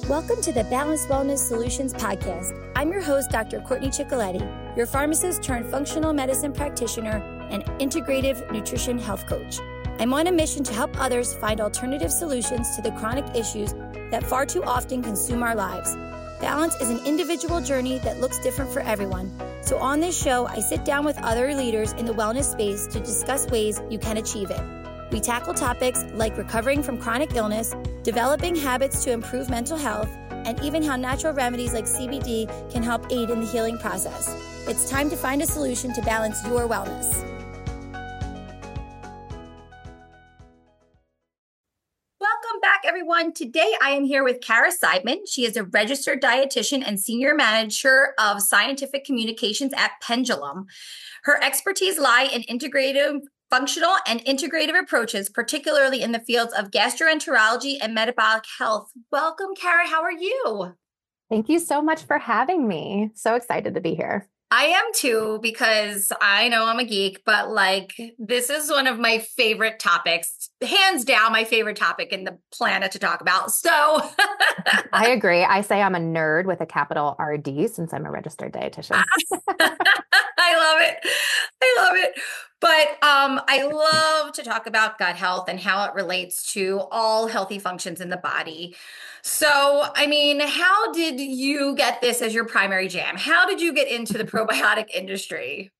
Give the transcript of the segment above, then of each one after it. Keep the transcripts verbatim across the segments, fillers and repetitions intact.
Welcome to the Balanced Wellness Solutions Podcast. I'm your host, Doctor Courtney Ciccoletti, your pharmacist turned functional medicine practitioner and integrative nutrition health coach. I'm on a mission to help others find alternative solutions to the chronic issues that far too often consume our lives. Balance is an individual journey that looks different for everyone. So on this show, I sit down with other leaders in the wellness space to discuss ways you can achieve it. We tackle topics like recovering from chronic illness, developing habits to improve mental health, and even how natural remedies like C B D can help aid in the healing process. It's time to find a solution to balance your wellness. Welcome back, everyone. Today, I am here with Kara Seidman. She is a registered dietitian and senior manager of scientific communications at Pendulum. Her expertise lie in integrative functional and integrative approaches, particularly in the fields of gastroenterology and metabolic health. Welcome, Kara. How are you? Thank you so much for having me. So excited to be here. I am too, because I know I'm a geek, but like, this is one of my favorite topics, hands down, my favorite topic in the planet to talk about. So I agree. I say I'm a nerd with a capital R D since I'm a registered dietitian. I love it. I love it. But um, I love to talk about gut health and how it relates to all healthy functions in the body. So, I mean, how did you get this as your primary jam? How did you get into the probiotic industry?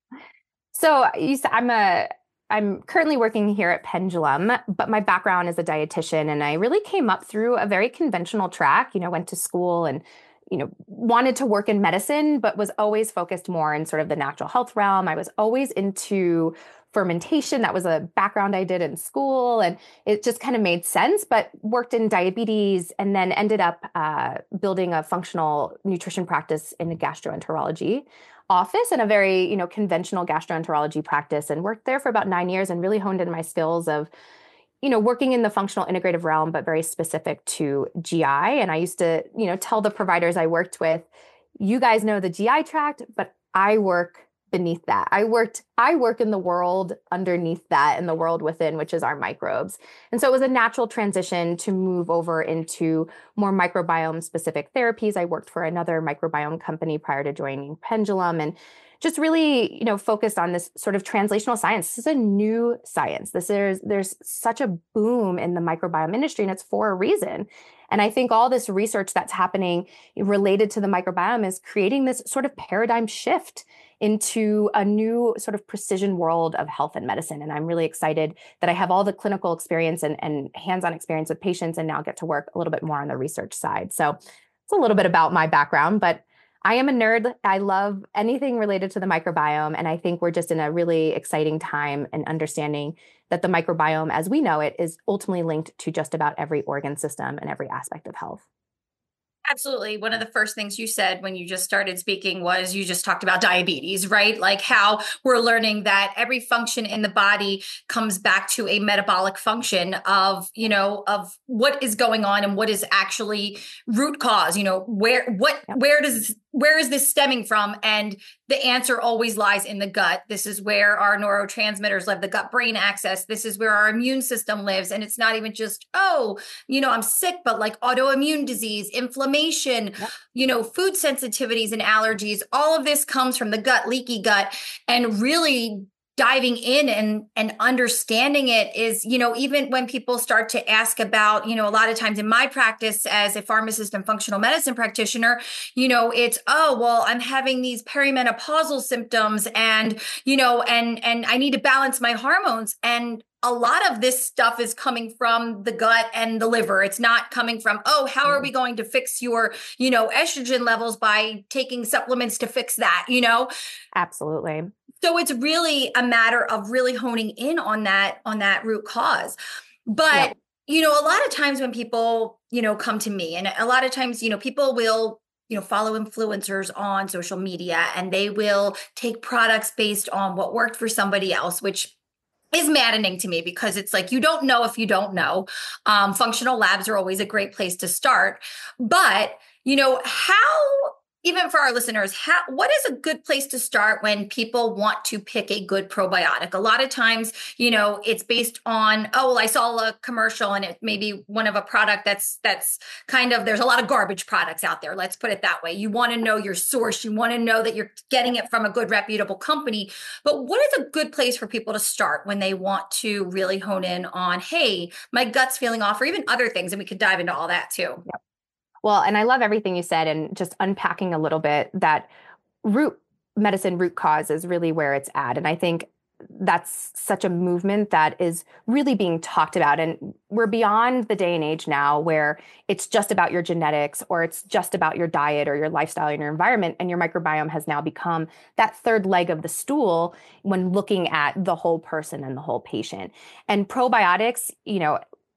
So, you said I'm a I'm currently working here at Pendulum, but my background is a dietitian, and I really came up through a very conventional track. You know, went to school and you know, wanted to work in medicine, but was always focused more in sort of the natural health realm. I was always into fermentation. That was a background I did in school, and it just kind of made sense, but worked in diabetes and then ended up uh, building a functional nutrition practice in a gastroenterology office and a very, you know, conventional gastroenterology practice, and worked there for about nine years and really honed in my skills of you know, working in the functional integrative realm, but very specific to G I. And I used to, you know, tell the providers I worked with, you guys know the G I tract, but I work beneath that. I worked, I work in the world underneath that, in the world within, which is our microbes. And so it was a natural transition to move over into more microbiome specific therapies. I worked for another microbiome company prior to joining Pendulum, and just really, you know, focused on this sort of translational science. This is a new science. This is, there's such a boom in the microbiome industry, and it's for a reason. And I think all this research that's happening related to the microbiome is creating this sort of paradigm shift into a new sort of precision world of health and medicine. And I'm really excited that I have all the clinical experience and, and hands-on experience with patients, and now get to work a little bit more on the research side. So it's a little bit about my background, but I am a nerd. I love anything related to the microbiome. And I think we're just in a really exciting time in understanding that the microbiome, as we know it, is ultimately linked to just about every organ system and every aspect of health. Absolutely. One of the first things you said when you just started speaking was you just talked about diabetes, right? Like how we're learning that every function in the body comes back to a metabolic function of, you know, of what is going on and what is actually root cause, you know, where, what, yeah. where does, where is this stemming from? And the answer always lies in the gut. This is where our neurotransmitters live, the gut-brain axis. This is where our immune system lives. And it's not even just, oh, you know, I'm sick, but like autoimmune disease, inflammation, yep. you know, food sensitivities and allergies. All of this comes from the gut, leaky gut. And really diving in and, and understanding it is, you know, even when people start to ask about, you know, a lot of times in my practice as a pharmacist and functional medicine practitioner, you know, it's, oh, well, I'm having these perimenopausal symptoms and, you know, and, and I need to balance my hormones. And a lot of this stuff is coming from the gut and the liver. It's not coming from, oh, how are we going to fix your, you know, estrogen levels by taking supplements to fix that, you know? Absolutely. So it's really a matter of really honing in on that, on that root cause. But, yep. you know, a lot of times when people, you know, come to me, and a lot of times, you know, people will, you know, follow influencers on social media, and they will take products based on what worked for somebody else, which is maddening to me because it's like, you don't know if you don't know. Um, functional labs are always a great place to start. But, you know, how even for our listeners, how, what is a good place to start when people want to pick a good probiotic? A lot of times, you know, it's based on, oh, well, I saw a commercial and it may be one of a product that's that's kind of, there's a lot of garbage products out there. Let's put it that way. You want to know your source. You want to know that you're getting it from a good, reputable company. But what is a good place for people to start when they want to really hone in on, hey, my gut's feeling off, or even other things? And we could dive into all that too. Yep. Well, and I love everything you said, and just unpacking a little bit that root medicine, root cause is really where it's at. And I think that's such a movement that is really being talked about. And we're beyond the day and age now where it's just about your genetics, or it's just about your diet or your lifestyle and your environment. And your microbiome has now become that third leg of the stool when looking at the whole person and the whole patient. And probiotics, you know,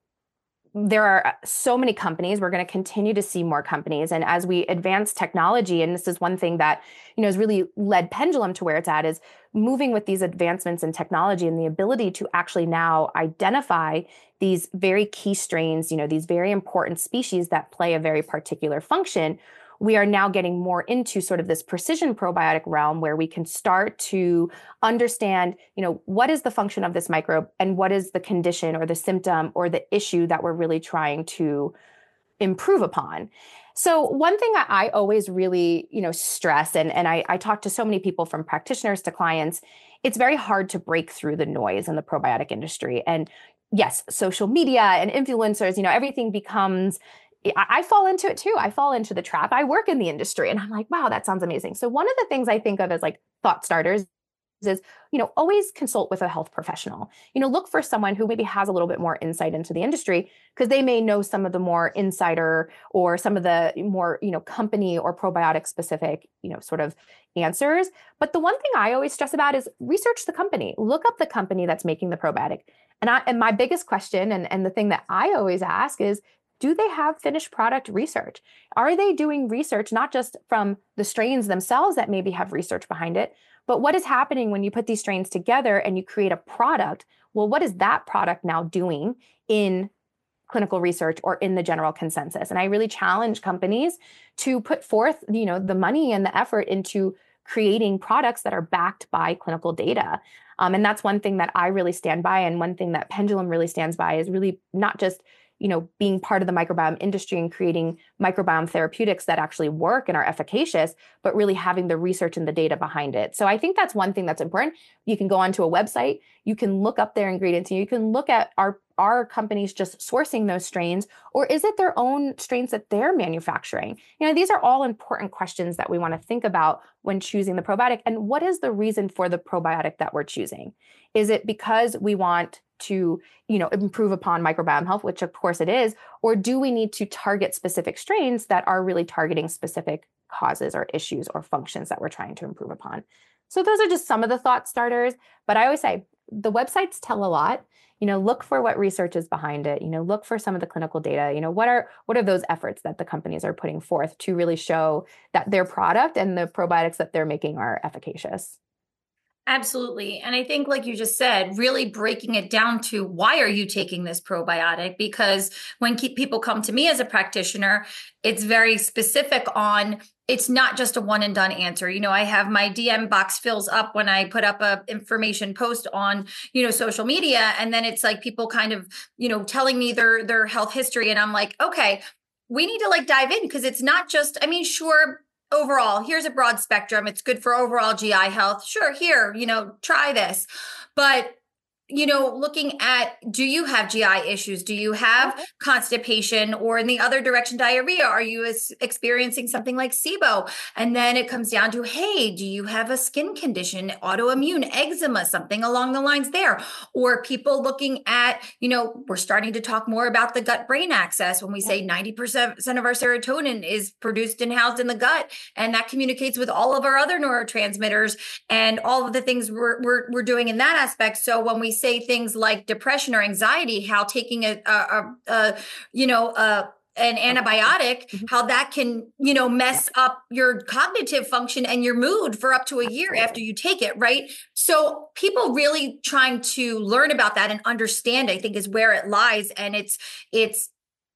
there are so many companies. We're going to continue to see more companies. And as we advance technology, and this is one thing that, you know, has really led Pendulum to where it's at, is moving with these advancements in technology and the ability to actually now identify these very key strains, you know, these very important species that play a very particular function. We are now getting more into sort of this precision probiotic realm where we can start to understand, you know, what is the function of this microbe and what is the condition or the symptom or the issue that we're really trying to improve upon. So one thing that I always really, you know, stress, and, and I, I talk to so many people from practitioners to clients, it's very hard to break through the noise in the probiotic industry. And yes, social media and influencers, you know, everything becomes, I fall into it too. I fall into the trap. I work in the industry and I'm like, wow, that sounds amazing. So one of the things I think of as like thought starters is, you know, always consult with a health professional. You know, look for someone who maybe has a little bit more insight into the industry, because they may know some of the more insider or some of the more, you know, company or probiotic specific, you know, sort of answers. But the one thing I always stress about is research the company. Look up the company that's making the probiotic. And I, and my biggest question, and, and the thing that I always ask is, do they have finished product research? Are they doing research, not just from the strains themselves that maybe have research behind it, but what is happening when you put these strains together and you create a product? Well, what is that product now doing in clinical research or in the general consensus? And I really challenge companies to put forth, you know, the money and the effort into creating products that are backed by clinical data. Um, and that's one thing that I really stand by. And one thing that Pendulum really stands by is really not just, you know, being part of the microbiome industry and creating microbiome therapeutics that actually work and are efficacious, but really having the research and the data behind it. So I think that's one thing that's important. You can go onto a website, you can look up their ingredients, and you can look at our are companies just sourcing those strains, or is it their own strains that they're manufacturing? You know, these are all important questions that we want to think about when choosing the probiotic. And what is the reason for the probiotic that we're choosing? Is it because we want to, you know, improve upon microbiome health, which of course it is, or do we need to target specific strains that are really targeting specific causes or issues or functions that we're trying to improve upon? So those are just some of the thought starters, but I always say the websites tell a lot. You know, look for what research is behind it. You know, look for some of the clinical data. You know, what are what are those efforts that the companies are putting forth to really show that their product and the probiotics that they're making are efficacious? Absolutely. And I think, like you just said, really breaking it down to why are you taking this probiotic? Because when keep, people come to me as a practitioner, it's very specific on, it's not just a one and done answer. You know, I have my D M box fills up when I put up a information post on, you know, social media. And then it's like people kind of, you know, telling me their, their health history. And I'm like, okay, we need to like dive in, because it's not just, I mean, sure, overall, here's a broad spectrum. It's good for overall G I health. Sure, here, you know, try this. But, you know, looking at, do you have G I issues? Do you have constipation, or in the other direction, diarrhea? Are you as experiencing something like SIBO? And then it comes down to, hey, do you have a skin condition, autoimmune, eczema, something along the lines there? Or people looking at, you know, we're starting to talk more about the gut brain axis when we say ninety percent of our serotonin is produced and housed in the gut. And that communicates with all of our other neurotransmitters and all of the things we're, we're, we're doing in that aspect. So when we say things like depression or anxiety, how taking a, a, a, a you know, a, an antibiotic, how that can, you know, mess up your cognitive function and your mood for up to a year after you take it, right? So people really trying to learn about that and understand, I think, is where it lies. And it's, it's,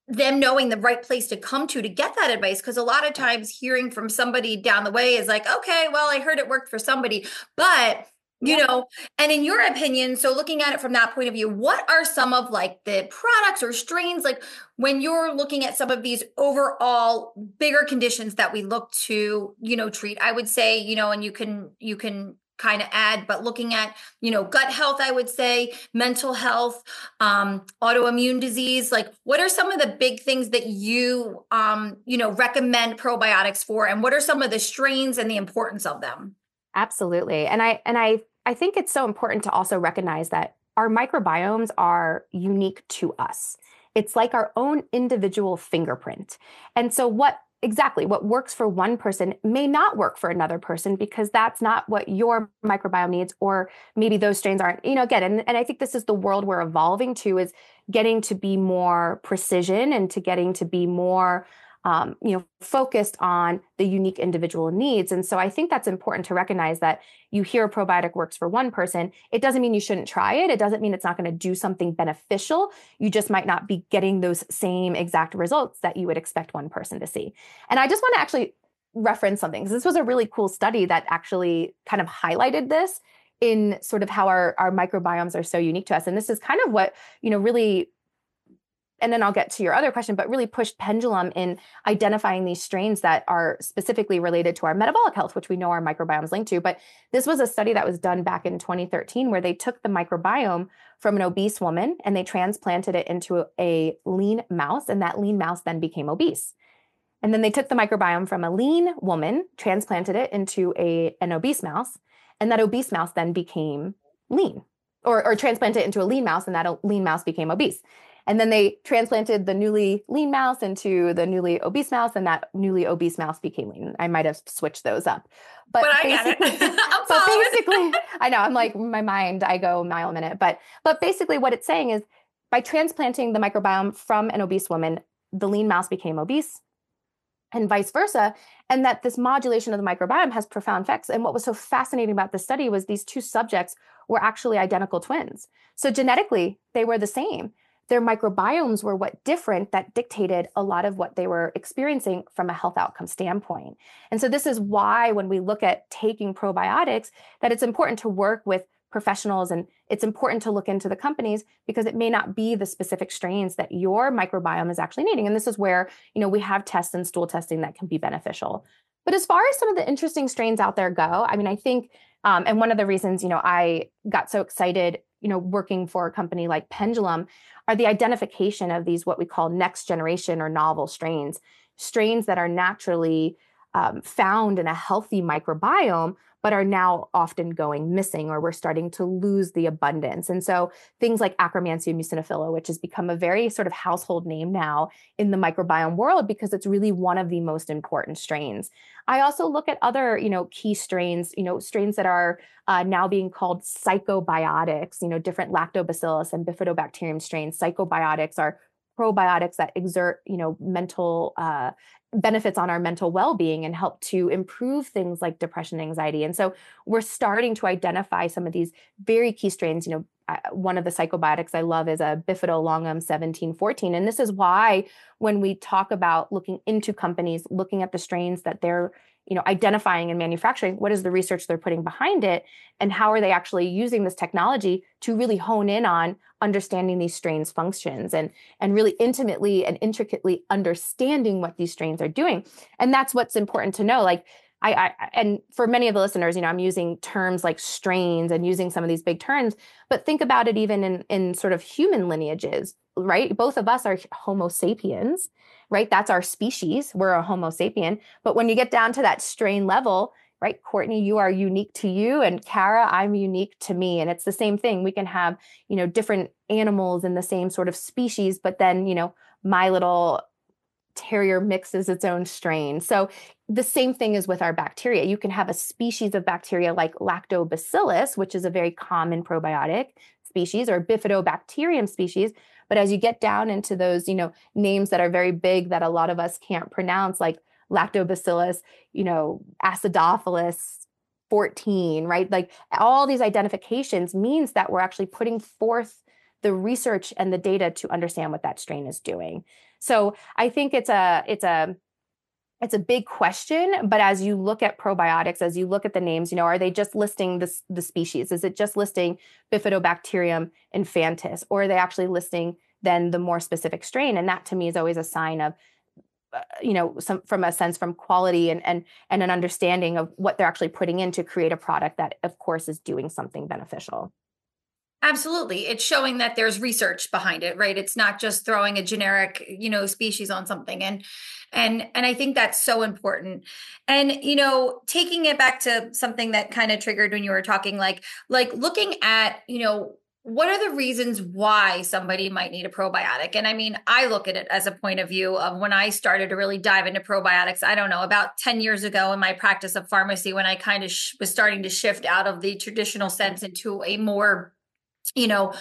them knowing the right place to come to to get that advice. Because a lot of times hearing from somebody down the way is like, okay, well, I heard it worked for somebody, but you Yeah. know, and in your opinion, so looking at it from that point of view, what are some of like the products or strains, like when you're looking at some of these overall bigger conditions that we look to, you know, treat? I would say, you know, and you can, you can kind of add, but looking at, you know, gut health, I would say mental health, um, autoimmune disease, like what are some of the big things that you, um, you know, recommend probiotics for, and what are some of the strains and the importance of them? Absolutely. And I and I I think it's so important to also recognize that our microbiomes are unique to us. It's like our own individual fingerprint. And so what exactly what works for one person may not work for another person because that's not what your microbiome needs, or maybe those strains aren't, you know, again, and, and I think this is the world we're evolving to, is getting to be more precision and to getting to be more um, you know, focused on the unique individual needs. And so I think that's important to recognize that you hear a probiotic works for one person. It doesn't mean you shouldn't try it. It doesn't mean it's not going to do something beneficial. You just might not be getting those same exact results that you would expect one person to see. And I just want to actually reference something, because this was a really cool study that actually kind of highlighted this in sort of how our, our microbiomes are so unique to us. And this is kind of what, you know, really, and then I'll get to your other question, but really pushed Pendulum in identifying these strains that are specifically related to our metabolic health, which we know our microbiomes linked to. But this was a study that was done back in twenty thirteen, where they took the microbiome from an obese woman and they transplanted it into a, a lean mouse, and that lean mouse then became obese. And then they took the microbiome from a lean woman, transplanted it into a, an obese mouse, and that obese mouse then became lean, or, or transplanted it into a lean mouse, and that lean mouse became obese. And then they transplanted the newly lean mouse into the newly obese mouse, and that newly obese mouse became lean. I might have switched those up. But, But I basically, get it. I'm but following. basically, I know, I'm like, my mind, I go a mile a minute. But, but basically what it's saying is, by transplanting the microbiome from an obese woman, the lean mouse became obese, and vice versa, and that this modulation of the microbiome has profound effects. And what was so fascinating about this study was these two subjects were actually identical twins. So genetically, they were the same. Their microbiomes were what different that dictated a lot of what they were experiencing from a health outcome standpoint. And so this is why when we look at taking probiotics, that it's important to work with professionals, and it's important to look into the companies, because it may not be the specific strains that your microbiome is actually needing. And this is where, you know, we have tests and stool testing that can be beneficial. But as far as some of the interesting strains out there go, I mean, I think, um, and one of the reasons, you know, I got so excited, you know, working for a company like Pendulum, are the identification of these, what we call next generation or novel strains, strains that are naturally um, found in a healthy microbiome, but are now often going missing, or we're starting to lose the abundance. And so things like Akkermansia muciniphila, which has become a very sort of household name now in the microbiome world, because it's really one of the most important strains. I also look at other, you know, key strains, you know, strains that are uh, now being called psychobiotics, you know, different lactobacillus and bifidobacterium strains. Psychobiotics are probiotics that exert, you know, mental uh, benefits on our mental well-being and help to improve things like depression and anxiety. And so we're starting to identify some of these very key strains. You know, uh, one of the psychobiotics I love is a bifidolongum seventeen fourteen. And this is why when we talk about looking into companies, looking at the strains that they're, you know, identifying and manufacturing, what is the research they're putting behind it, and how are they actually using this technology to really hone in on understanding these strains' functions, and and really intimately and intricately understanding what these strains are doing. And that's what's important to know. Like I, I and for many of the listeners, you know, I'm using terms like strains and using some of these big terms, but think about it even in in sort of human lineages, right? Both of us are Homo sapiens, right? That's our species. We're a Homo sapien. But when you get down to that strain level, right, Courtney, you are unique to you, and Kara, I'm unique to me. And it's the same thing. We can have, you know, different animals in the same sort of species, but then, you know, my little terrier mixes its own strain. So the same thing is with our bacteria. You can have a species of bacteria like lactobacillus, which is a very common probiotic species, or bifidobacterium species. But as you get down into those, you know, names that are very big that a lot of us can't pronounce, like lactobacillus, you know, acidophilus fourteen, right? Like all these identifications means that we're actually putting forth the research and the data to understand what that strain is doing. So I think it's a it's a it's a big question, but as you look at probiotics, as you look at the names, you know, are they just listing the, the species? Is it just listing Bifidobacterium infantis, or are they actually listing then the more specific strain? And that to me is always a sign of, uh, you know, some from a sense from quality and and and an understanding of what they're actually putting in to create a product that, of course, is doing something beneficial. Absolutely. It's showing that there's research behind it, right? It's not just throwing a generic, you know, species on something. And and and I think that's so important. And, you know, taking it back to something that kind of triggered when you were talking, like like looking at, you know, what are the reasons why somebody might need a probiotic? And I mean, I look at it as a point of view of when I started to really dive into probiotics, I don't know, about ten years ago in my practice of pharmacy, when I kind of sh- was starting to shift out of the traditional sense into a more, you know,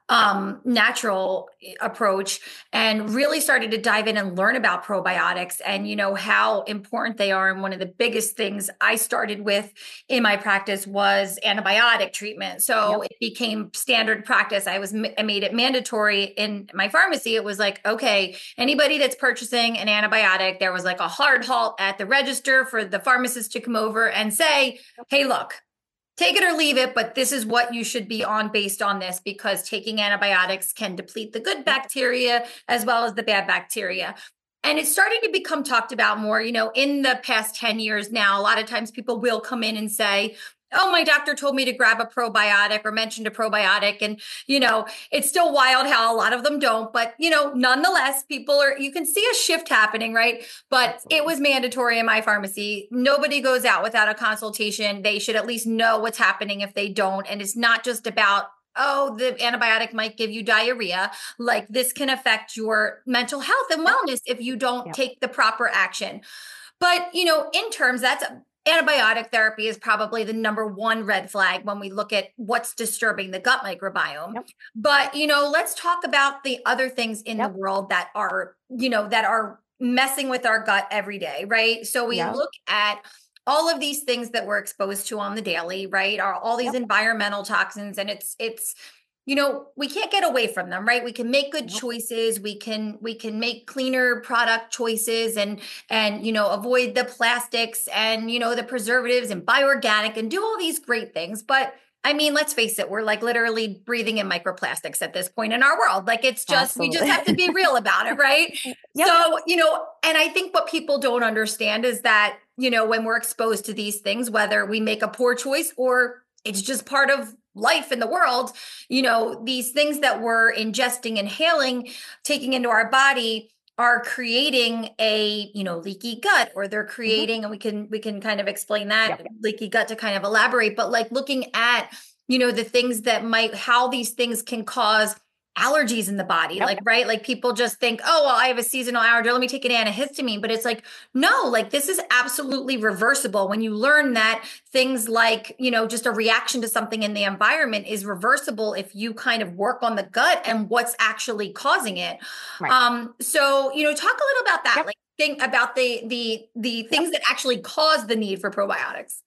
um, natural approach, and really started to dive in and learn about probiotics and, you know, how important they are. And one of the biggest things I started with in my practice was antibiotic treatment. So yep. It became standard practice. I was, I made it mandatory in my pharmacy. It was like, okay, anybody that's purchasing an antibiotic, there was like a hard halt at the register for the pharmacist to come over and say, hey, look, take it or leave it, but this is what you should be on based on this, because taking antibiotics can deplete the good bacteria as well as the bad bacteria. And it's starting to become talked about more, you know, in the past ten years now. A lot of times people will come in and say, oh, my doctor told me to grab a probiotic or mentioned a probiotic. And, you know, it's still wild how a lot of them don't. But, you know, nonetheless, people are, you can see a shift happening, right? But Absolutely. It was mandatory in my pharmacy. Nobody goes out without a consultation. They should at least know what's happening if they don't. And it's not just about, oh, the antibiotic might give you diarrhea. Like, this can affect your mental health and wellness if you don't yep. take the proper action. But, you know, in terms, that's antibiotic therapy is probably the number one red flag when we look at what's disturbing the gut microbiome. Yep. But, you know, let's talk about the other things in yep. the world that are, you know, that are messing with our gut every day, right? So we yep. look at all of these things that we're exposed to on the daily, right? Are all these yep. environmental toxins, and it's, it's, you know, we can't get away from them, right? We can make good choices. We can, we can make cleaner product choices and, and, you know, avoid the plastics and, you know, the preservatives and buy organic and do all these great things. But I mean, let's face it, we're like literally breathing in microplastics at this point in our world. Like, it's just, Absolutely. We just have to be real about it, right? Yep. So, you know, and I think what people don't understand is that, you know, when we're exposed to these things, whether we make a poor choice or it's just part of life in the world, you know, these things that we're ingesting, inhaling, taking into our body are creating a, you know, leaky gut, or they're creating, mm-hmm. and we can, we can kind of explain that yep. leaky gut to kind of elaborate, but like looking at, you know, the things that might, how these things can cause allergies in the body, yep. like, right? Like, people just think, oh, well, I have a seasonal allergy, let me take an antihistamine. But it's like, no, like, this is absolutely reversible. When you learn that things like, you know, just a reaction to something in the environment is reversible if you kind of work on the gut and what's actually causing it. Right. Um, so, you know, talk a little about that, yep. like think about the, the, the things yep. that actually cause the need for probiotics.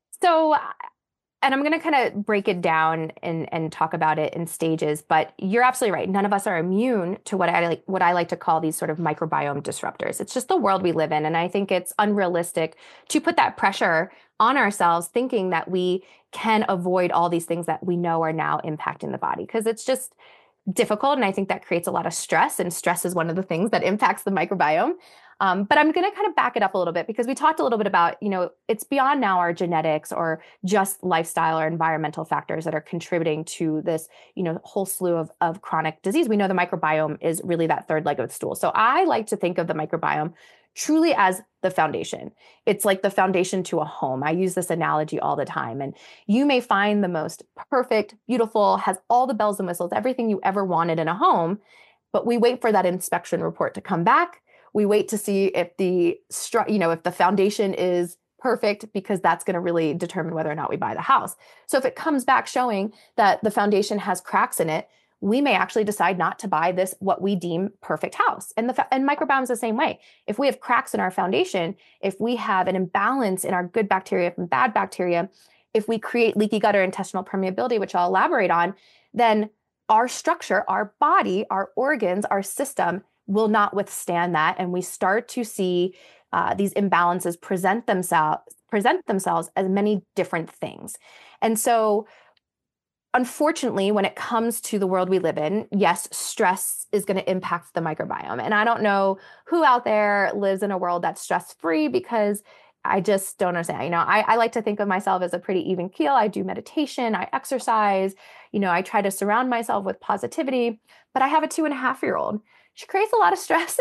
So And I'm going to kind of break it down and, and talk about it in stages, but you're absolutely right. None of us are immune to what I like, what I like to call these sort of microbiome disruptors. It's just the world we live in. And I think it's unrealistic to put that pressure on ourselves, thinking that we can avoid all these things that we know are now impacting the body, because it's just difficult. And I think that creates a lot of stress, and stress is one of the things that impacts the microbiome. Um, but I'm going to kind of back it up a little bit, because we talked a little bit about, you know, it's beyond now our genetics or just lifestyle or environmental factors that are contributing to this, you know, whole slew of, of chronic disease. We know the microbiome is really that third leg of the stool. So I like to think of the microbiome truly as the foundation. It's like the foundation to a home. I use this analogy all the time. And you may find the most perfect, beautiful, has all the bells and whistles, everything you ever wanted in a home, but we wait for that inspection report to come back. We wait to see if the, stru- you know, if the foundation is perfect, because that's going to really determine whether or not we buy the house. So if it comes back showing that the foundation has cracks in it, we may actually decide not to buy this, what we deem perfect house. And the fa- and microbiome is the same way. If we have cracks in our foundation, if we have an imbalance in our good bacteria and bad bacteria, if we create leaky gut or intestinal permeability, which I'll elaborate on, then our structure, our body, our organs, our system will not withstand that. And we start to see uh, these imbalances present themselves present themselves as many different things. And so unfortunately, when it comes to the world we live in, yes, stress is going to impact the microbiome. And I don't know who out there lives in a world that's stress-free, because I just don't understand. You know, I, I like to think of myself as a pretty even keel. I do meditation, I exercise, you know, I try to surround myself with positivity, but I have a two and a half year old. She creates a lot of stress.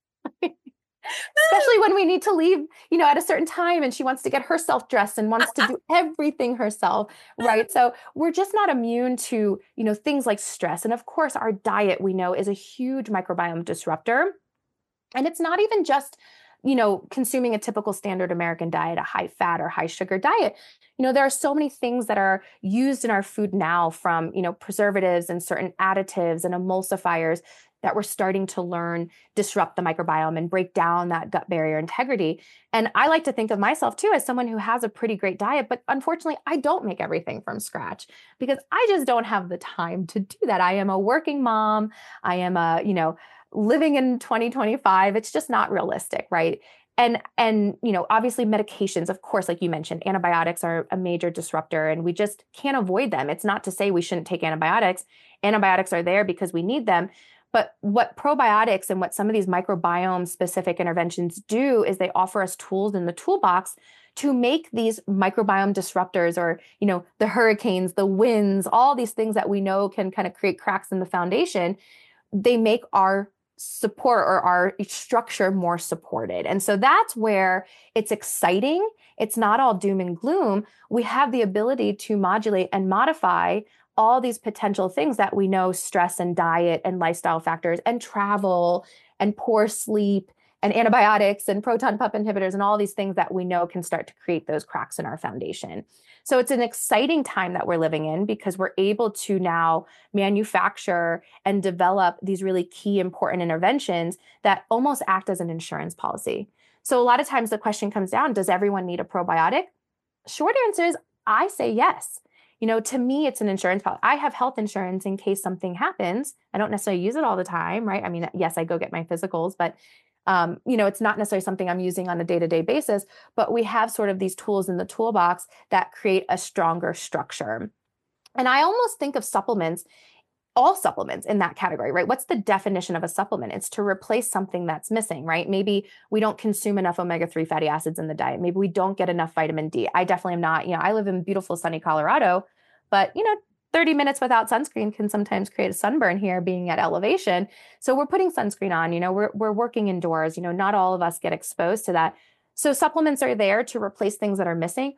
Especially when we need to leave, you know, at a certain time, and she wants to get herself dressed and wants to do everything herself, right? So we're just not immune to, you know, things like stress. And of course, our diet, we know, is a huge microbiome disruptor. And it's not even just, you know, consuming a typical standard American diet, a high fat or high sugar diet. You know, there are so many things that are used in our food now, from, you know, preservatives and certain additives and emulsifiers, that we're starting to learn disrupt the microbiome and break down that gut barrier integrity. And I like to think of myself too as someone who has a pretty great diet, but unfortunately, I don't make everything from scratch because I just don't have the time to do that. I am a working mom. I am a, you know, living in twenty twenty-five. It's just not realistic, right? And, and, you know, obviously medications, of course, like you mentioned, antibiotics are a major disruptor and we just can't avoid them. It's not to say we shouldn't take antibiotics. Antibiotics are there because we need them. But what probiotics and what some of these microbiome specific interventions do is they offer us tools in the toolbox to make these microbiome disruptors, or, you know, the hurricanes, the winds, all these things that we know can kind of create cracks in the foundation. They make our support or our structure more supported. And so that's where it's exciting. It's not all doom and gloom. We have the ability to modulate and modify all these potential things that we know stress and diet and lifestyle factors and travel and poor sleep and antibiotics and proton pump inhibitors and all these things that we know can start to create those cracks in our foundation. So it's an exciting time that we're living in because we're able to now manufacture and develop these really key important interventions that almost act as an insurance policy. So a lot of times the question comes down, does everyone need a probiotic? Short answer is, I say yes. You know, to me, it's an insurance policy. I have health insurance in case something happens. I don't necessarily use it all the time, right? I mean, yes, I go get my physicals, but, um, you know, it's not necessarily something I'm using on a day-to-day basis, but we have sort of these tools in the toolbox that create a stronger structure. And I almost think of supplements, all supplements in that category, right? What's the definition of a supplement? It's to replace something that's missing, right? Maybe we don't consume enough omega three fatty acids in the diet. Maybe we don't get enough vitamin D. I definitely am not, you know, I live in beautiful sunny Colorado, but, you know, thirty minutes without sunscreen can sometimes create a sunburn here being at elevation. So we're putting sunscreen on, you know, we're, we're working indoors, you know, not all of us get exposed to that. So supplements are there to replace things that are missing,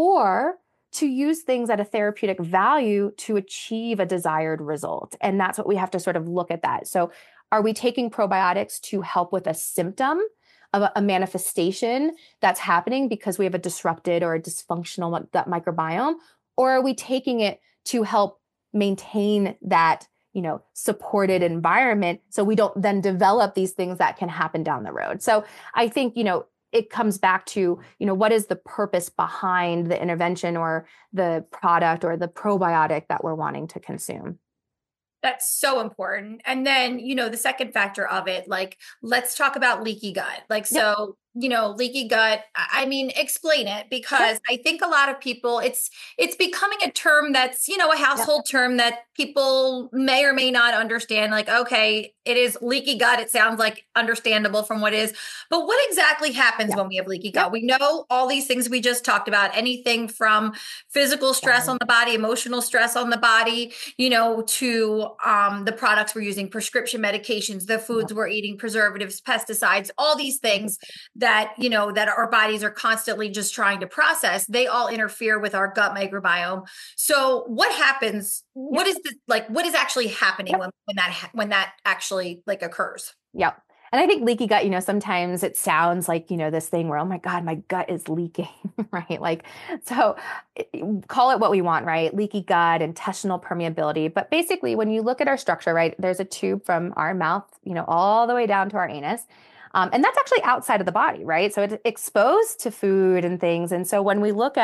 or to use things at a therapeutic value to achieve a desired result. And that's what we have to sort of look at that. So are we taking probiotics to help with a symptom of a, a manifestation that's happening because we have a disrupted or a dysfunctional gut microbiome? Or are we taking it to help maintain that, you know, supported environment so we don't then develop these things that can happen down the road? So I think, you know, it comes back to, you know, what is the purpose behind the intervention or the product or the probiotic that we're wanting to consume? That's so important. And then, you know, the second factor of it, like, let's talk about leaky gut. Like, so, yep. you know, leaky gut, I mean, explain it, because yep. I think a lot of people, it's, it's becoming a term that's, you know, a household yep. term that people may or may not understand. Like, okay, it is leaky gut. It sounds like understandable from what is, but what exactly happens yep. when we have leaky gut? Yep. We know all these things we just talked about, anything from physical stress on the body, emotional stress on the body, you know, to um, the products we're using, prescription medications, the foods yep. we're eating, preservatives, pesticides, all these things that, you know, that our bodies are constantly just trying to process. They all interfere with our gut microbiome. So what happens? Yep. What is the, like, what is actually happening yep. when, when that, when that actually like occurs? Yep. And I think leaky gut, you know, sometimes it sounds like, you know, this thing where, oh my God, my gut is leaking, right? Like, so call it what we want, right? Leaky gut, intestinal permeability. But basically, when you look at our structure, right, there's a tube from our mouth, you know, all the way down to our anus. Um, and that's actually outside of the body, right? So it's exposed to food and things. And so when we look at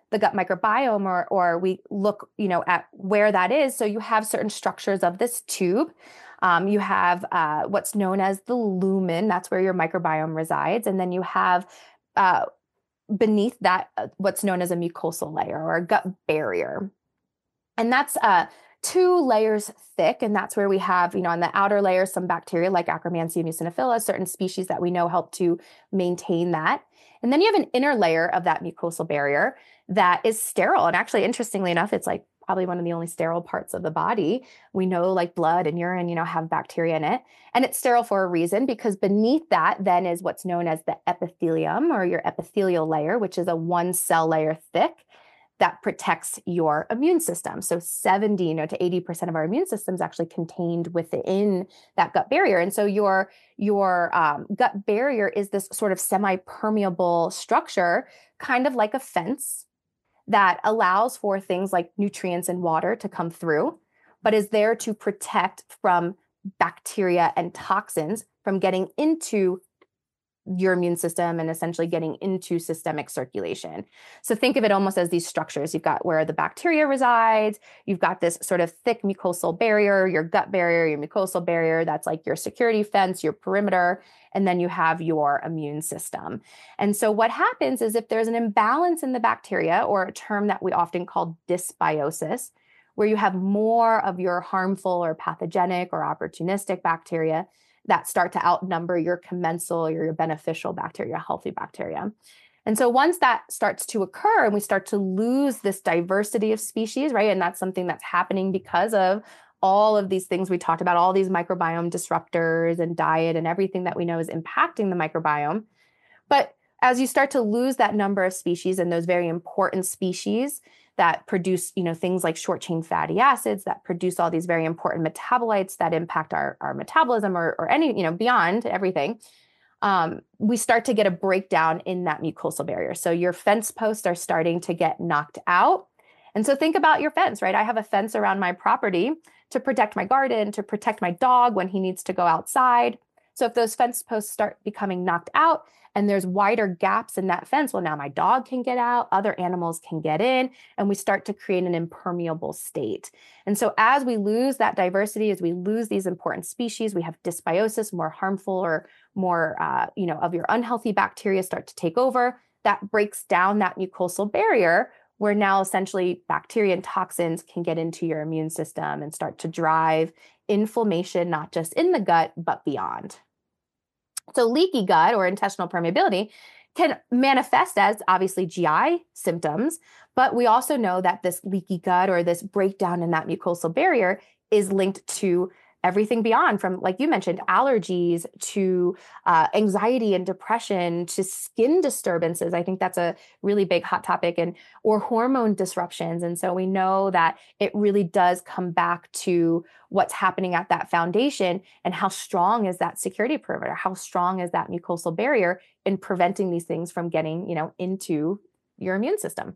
the gut microbiome, or or we look, you know, at where that is. So you have certain structures of this tube. Um, you have uh, what's known as the lumen. That's where your microbiome resides. And then you have uh, beneath that, uh, what's known as a mucosal layer or a gut barrier. And that's uh, two layers thick. And that's where we have, you know, on the outer layer, some bacteria like Akkermansia muciniphila, certain species that we know help to maintain that. And then you have an inner layer of that mucosal barrier that is sterile. And actually, interestingly enough, it's like probably one of the only sterile parts of the body. We know like blood and urine, you know, have bacteria in it. And it's sterile for a reason, because beneath that then is what's known as the epithelium, or your epithelial layer, which is a one cell layer thick that protects your immune system. So seventy, you know, to eighty percent of our immune system is actually contained within that gut barrier. And so your, your um, gut barrier is this sort of semi-permeable structure, kind of like a fence, that allows for things like nutrients and water to come through, but is there to protect from bacteria and toxins from getting into your immune system and essentially getting into systemic circulation. So think of it almost as these structures. You've got where the bacteria resides. You've got this sort of thick mucosal barrier, your gut barrier, your mucosal barrier. That's like your security fence, your perimeter. And then you have your immune system. And so what happens is if there's an imbalance in the bacteria, or a term that we often call dysbiosis, where you have more of your harmful or pathogenic or opportunistic bacteria that start to outnumber your commensal or your beneficial bacteria, healthy bacteria. And so once that starts to occur and we start to lose this diversity of species, right? And that's something that's happening because of all of these things we talked about, all these microbiome disruptors and diet and everything that we know is impacting the microbiome. But as you start to lose that number of species and those very important species that produce, you know, things like short chain fatty acids that produce all these very important metabolites that impact our, our metabolism, or, or any, you know, beyond everything, um, we start to get a breakdown in that mucosal barrier. So your fence posts are starting to get knocked out. And so think about your fence, right? I have a fence around my property to protect my garden, to protect my dog when he needs to go outside. So if those fence posts start becoming knocked out and there's wider gaps in that fence, well, now my dog can get out, other animals can get in, and we start to create an impermeable state. And so as we lose that diversity, as we lose these important species, we have dysbiosis, more harmful or more, uh, you know, of your unhealthy bacteria start to take over. That breaks down that mucosal barrier, where now essentially bacteria and toxins can get into your immune system and start to drive inflammation, not just in the gut, but beyond. So leaky gut or intestinal permeability can manifest as obviously G I symptoms, but we also know that this leaky gut or this breakdown in that mucosal barrier is linked to everything beyond, from, like you mentioned, allergies to uh, anxiety and depression to skin disturbances. I think that's a really big hot topic, and or hormone disruptions. And so we know that it really does come back to what's happening at that foundation, and how strong is that security perimeter? How strong is that mucosal barrier in preventing these things from getting, you know, into your immune system?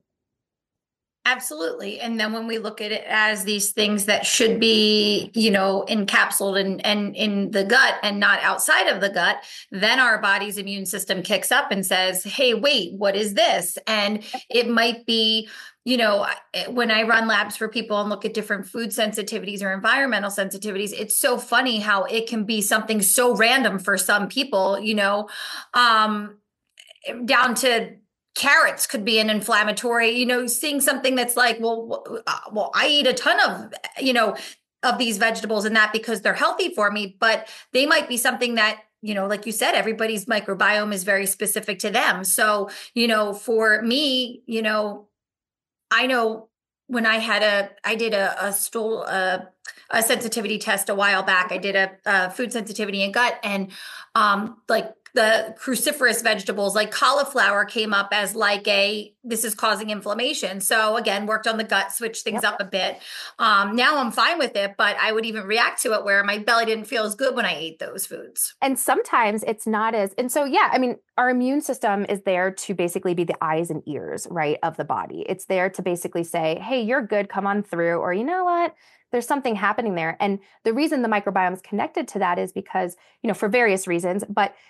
Absolutely. And then when we look at it as these things that should be, you know, encapsulated and, and in the gut and not outside of the gut, then our body's immune system kicks up and says, hey, wait, what is this? And it might be, you know, when I run labs for people and look at different food sensitivities or environmental sensitivities, it's so funny how it can be something so random for some people, you know, um, down to carrots could be an inflammatory, you know, seeing something that's like, well, well, I eat a ton of, you know, of these vegetables and that because they're healthy for me, but they might be something that, you know, like you said, everybody's microbiome is very specific to them. So, you know, for me, you know, I know when I had a, I did a, a stool, a, a sensitivity test a while back. I did a, a food sensitivity and gut, and um, like the cruciferous vegetables like cauliflower came up as like a, this is causing inflammation. So again, worked on the gut, switched things yep. up a bit. Um, now I'm fine with it, but I would even react to it where my belly didn't feel as good when I ate those foods. And sometimes it's not as, and so, yeah, I mean, our immune system is there to basically be the eyes and ears, right, of the body. It's there to basically say, hey, you're good, come on through, or you know what? There's something happening there. And the reason the microbiome is connected to that is because, you know, for various reasons, but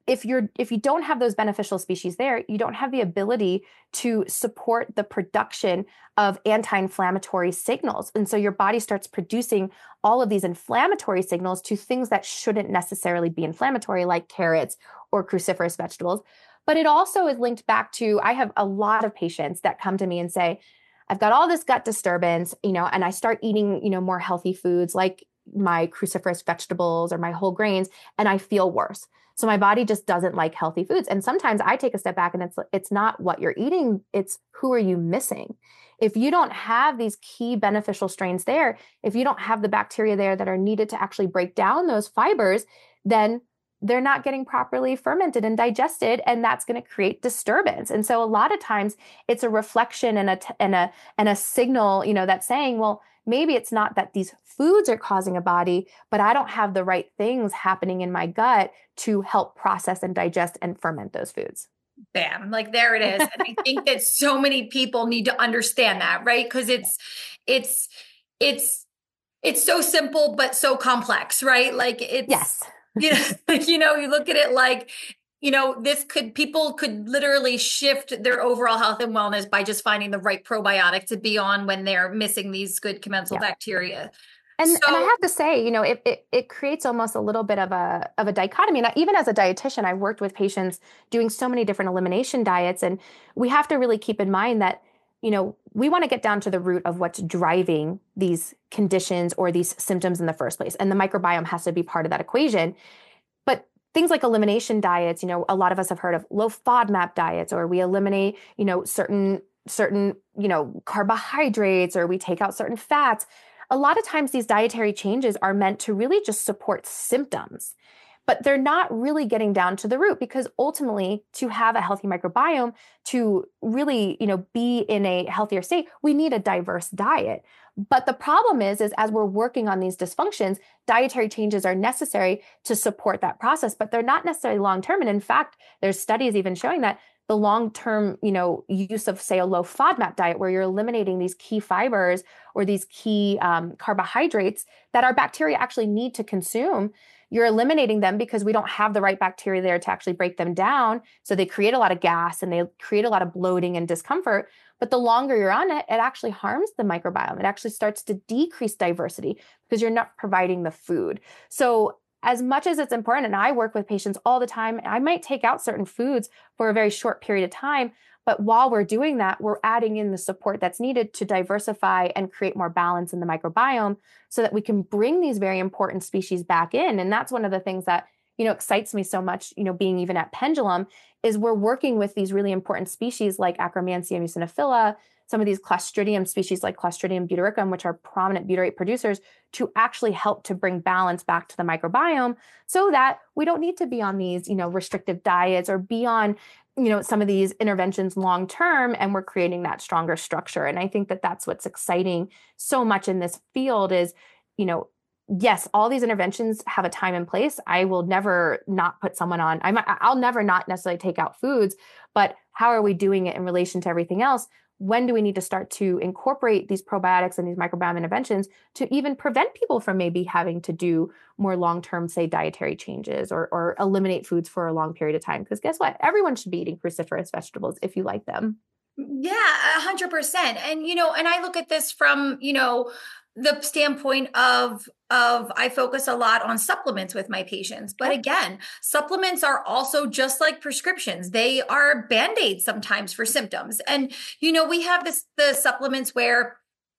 if you're if you don't have those beneficial species there, you don't have the ability to support the production of anti-inflammatory signals. And so your body starts producing all of these inflammatory signals to things that shouldn't necessarily be inflammatory, like carrots or cruciferous vegetables. But it also is linked back to, I have a lot of patients that come to me and say, I've got all this gut disturbance, you know, and I start eating, you know, more healthy foods like my cruciferous vegetables or my whole grains, and I feel worse. So my body just doesn't like healthy foods. And sometimes I take a step back and it's it's not what you're eating, it's who are you missing? If you don't have these key beneficial strains there, if you don't have the bacteria there that are needed to actually break down those fibers, then they're not getting properly fermented and digested, and that's going to create disturbance. And so a lot of times it's a reflection and a and a and a signal, you know, that's saying, well, maybe it's not that these foods are causing a body, but I don't have the right things happening in my gut to help process and digest and ferment those foods. Bam, like there it is. And I think that so many people need to understand that, right? Because it's it's it's it's so simple but so complex, right? Like it's yes. you know, you know, you look at it like, you know, this could, people could literally shift their overall health and wellness by just finding the right probiotic to be on when they're missing these good commensal yeah. bacteria. And, so, and I have to say, you know, it, it it creates almost a little bit of a of a dichotomy. And even as a dietitian, I've worked with patients doing so many different elimination diets. And we have to really keep in mind that, you know, we want to get down to the root of what's driving these conditions or these symptoms in the first place. And the microbiome has to be part of that equation. But things like elimination diets, you know, a lot of us have heard of low FODMAP diets, or we eliminate, you know, certain, certain, you know, carbohydrates, or we take out certain fats. A lot of times these dietary changes are meant to really just support symptoms, but they're not really getting down to the root, because ultimately to have a healthy microbiome, to really, you know, be in a healthier state, we need a diverse diet. But the problem is, is as we're working on these dysfunctions, dietary changes are necessary to support that process, but they're not necessarily long-term. And in fact, there's studies even showing that the long-term, you know, use of, say, a low FODMAP diet, where you're eliminating these key fibers or these key um, carbohydrates that our bacteria actually need to consume, you're eliminating them because we don't have the right bacteria there to actually break them down. So they create a lot of gas and they create a lot of bloating and discomfort. But the longer you're on it, it actually harms the microbiome. It actually starts to decrease diversity because you're not providing the food. So as much as it's important, and I work with patients all the time, I might take out certain foods for a very short period of time. But while we're doing that, we're adding in the support that's needed to diversify and create more balance in the microbiome so that we can bring these very important species back in. And that's one of the things that, you know, excites me so much, you know, being even at Pendulum, is we're working with these really important species like Akkermansia muciniphila, some of these Clostridium species like Clostridium butyricum, which are prominent butyrate producers, to actually help to bring balance back to the microbiome so that we don't need to be on these, you know, restrictive diets or be on, you know, some of these interventions long term, and we're creating that stronger structure. And I think that that's what's exciting so much in this field is, you know, yes, all these interventions have a time and place. I will never not put someone on, I'm, I'll never not necessarily take out foods, but how are we doing it in relation to everything else? When do we need to start to incorporate these probiotics and these microbiome interventions to even prevent people from maybe having to do more long-term, say, dietary changes or, or eliminate foods for a long period of time? Because guess what? Everyone should be eating cruciferous vegetables if you like them. Yeah, a hundred percent. And, you know, and I look at this from, you know, the standpoint of, of I focus a lot on supplements with my patients. But again, supplements are also just like prescriptions. They are Band-Aids sometimes for symptoms. And, you know, we have this, the supplements where,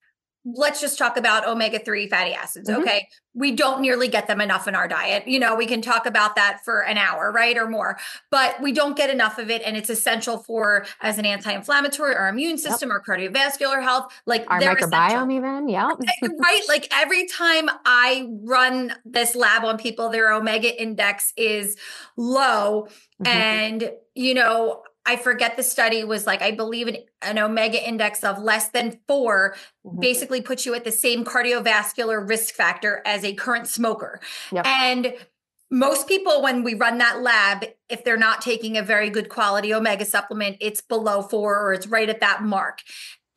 let's just talk about omega three fatty acids. Mm-hmm. Okay. We don't nearly get them enough in our diet. You know, we can talk about that for an hour, right? Or more, but we don't get enough of it. And it's essential for, as an anti-inflammatory, our immune system, yep. our cardiovascular health, like our microbiome even. Yeah. Right. Like every time I run this lab on people, their omega index is low. Mm-hmm. And, you know, I forget the study was like, I believe an, an omega index of less than four mm-hmm. basically puts you at the same cardiovascular risk factor as a current smoker. Yep. And most people, when we run that lab, if they're not taking a very good quality omega supplement, it's below four or it's right at that mark.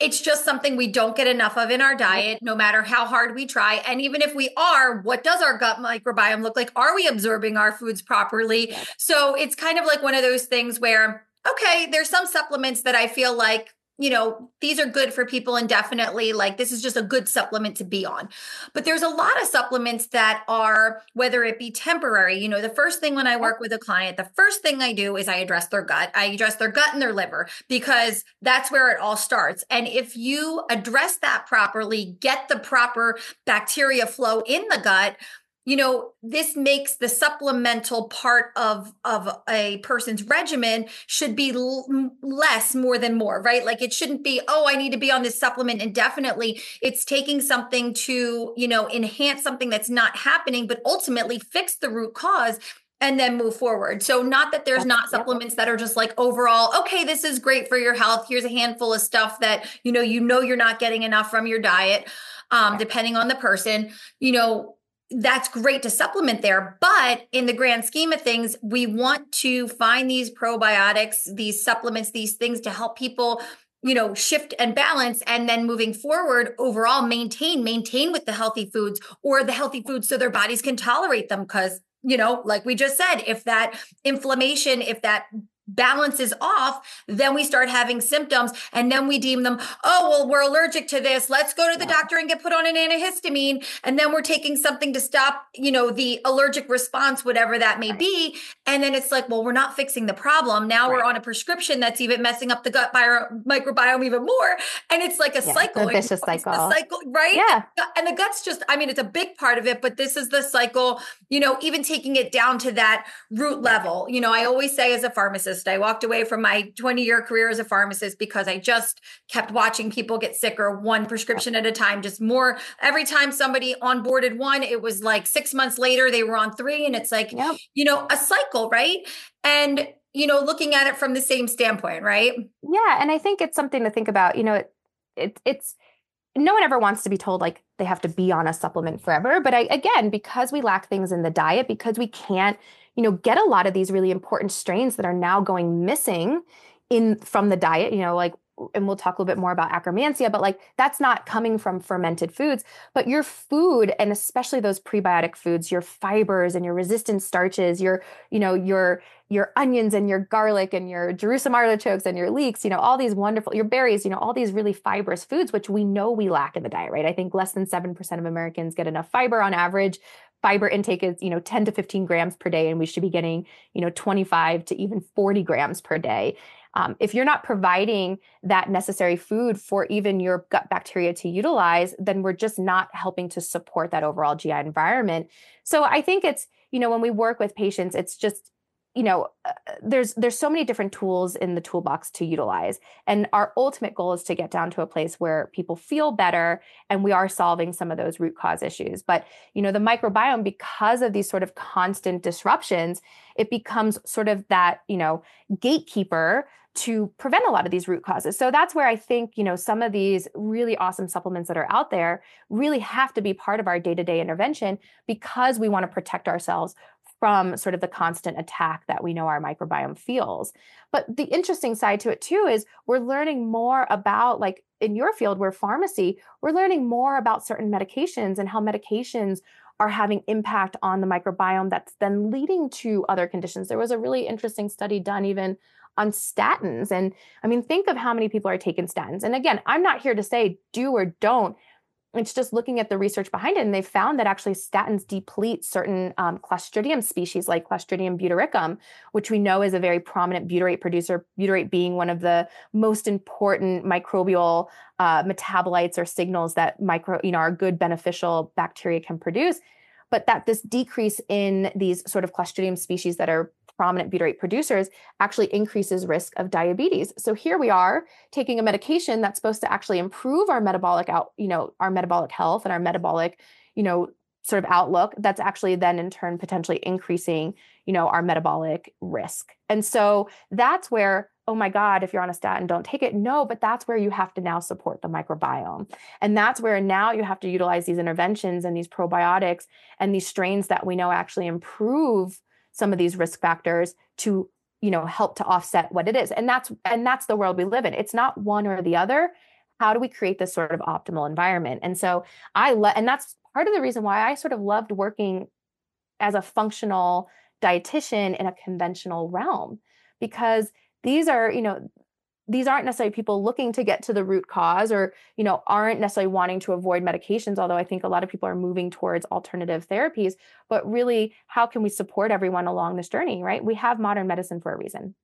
It's just something we don't get enough of in our diet, no matter how hard we try. And even if we are, what does our gut microbiome look like? Are we absorbing our foods properly? Yep. So it's kind of like one of those things where, okay, there's some supplements that I feel like, you know, these are good for people indefinitely. Like this is just a good supplement to be on. But there's a lot of supplements that are, whether it be temporary, you know, the first thing when I work with a client, the first thing I do is I address their gut. I address their gut and their liver because that's where it all starts. And if you address that properly, get the proper bacteria flow in the gut, you know, this makes the supplemental part of, of a person's regimen should be l- less more than more, right? Like it shouldn't be, oh, I need to be on this supplement indefinitely. It's taking something to, you know, enhance something that's not happening, but ultimately fix the root cause and then move forward. So not that there's That's, not yep. supplements that are just like overall, okay, this is great for your health. Here's a handful of stuff that, you know, you know, you're not getting enough from your diet, um, Yeah. depending on the person, you know, that's great to supplement there. But in the grand scheme of things, we want to find these probiotics, these supplements, these things to help people, you know, shift and balance. And then moving forward, overall, maintain, maintain with the healthy foods or the healthy foods so their bodies can tolerate them. Because, you know, like we just said, if that inflammation, if that balance is off, then we start having symptoms and then we deem them, oh, well, we're allergic to this. Let's go to the Yeah. doctor and get put on an antihistamine. And then we're taking something to stop, you know, the allergic response, whatever that may Right. be. And then it's like, well, we're not fixing the problem. Now Right. we're on a prescription that's even messing up the gut bio- microbiome even more. And it's like a Yeah, cycle. the vicious It's the cycle. cycle, right? Yeah. And the gut's just, I mean, it's a big part of it, but this is the cycle, you know, even taking it down to that root level. You know, I always say as a pharmacist, I walked away from my twenty year career as a pharmacist because I just kept watching people get sicker one prescription at a time, just more. Every time somebody onboarded one, it was like six months later, they were on three. And it's like, Yep. you know, a cycle, right? And, you know, looking at it from the same standpoint, right? Yeah. And I think it's something to think about, you know, it, it it's, no one ever wants to be told like they have to be on a supplement forever. But I, again, because we lack things in the diet, because we can't, you know, get a lot of these really important strains that are now going missing in from the diet, you know, like, and we'll talk a little bit more about Akkermansia, but like that's not coming from fermented foods, but your food, and especially those prebiotic foods, your fibers and your resistant starches, your, you know, your, your onions and your garlic and your Jerusalem artichokes and your leeks, you know, all these wonderful, your berries, you know, all these really fibrous foods, which we know we lack in the diet, right? I think less than seven percent of Americans get enough fiber on average. Fiber intake is, you know, ten to fifteen grams per day, and we should be getting, you know, twenty-five to even forty grams per day. Um, if you're not providing that necessary food for even your gut bacteria to utilize, then we're just not helping to support that overall G I environment. So I think it's, you know, when we work with patients, it's just, you know, uh, there's there's so many different tools in the toolbox to utilize. And our ultimate goal is to get down to a place where people feel better and we are solving some of those root cause issues. But, you know, the microbiome, because of these sort of constant disruptions, it becomes sort of that, you know, gatekeeper to prevent a lot of these root causes. So that's where I think, you know, some of these really awesome supplements that are out there really have to be part of our day-to-day intervention because we want to protect ourselves from sort of the constant attack that we know our microbiome feels. But the interesting side to it too is we're learning more about, like in your field, where pharmacy, we're learning more about certain medications and how medications are having impact on the microbiome that's then leading to other conditions. There was a really interesting study done even on statins. And I mean, think of how many people are taking statins. And again, I'm not here to say do or don't. It's just looking at the research behind it. And they found that actually statins deplete certain um, Clostridium species like Clostridium butyricum, which we know is a very prominent butyrate producer, butyrate being one of the most important microbial uh, metabolites or signals that micro, you know, our good beneficial bacteria can produce. But that this decrease in these sort of Clostridium species that are prominent butyrate producers actually increases risk of diabetes. So here we are taking a medication that's supposed to actually improve our metabolic out, you know, our metabolic health and our metabolic, you know, sort of outlook. That's actually then in turn potentially increasing, you know, our metabolic risk. And so that's where, oh my God, if you're on a statin, don't take it. No, but that's where you have to now support the microbiome. And that's where now you have to utilize these interventions and these probiotics and these strains that we know actually improve some of these risk factors to, you know, help to offset what it is. And that's, and that's the world we live in. It's not one or the other. how do we create this sort of optimal environment? And so I let, and that's part of the reason why I sort of loved working as a functional dietitian in a conventional realm, because these are, you know, these aren't necessarily people looking to get to the root cause, or, you know, aren't necessarily wanting to avoid medications, although I think a lot of people are moving towards alternative therapies, but really, how can we support everyone along this journey, right? We have modern medicine for a reason.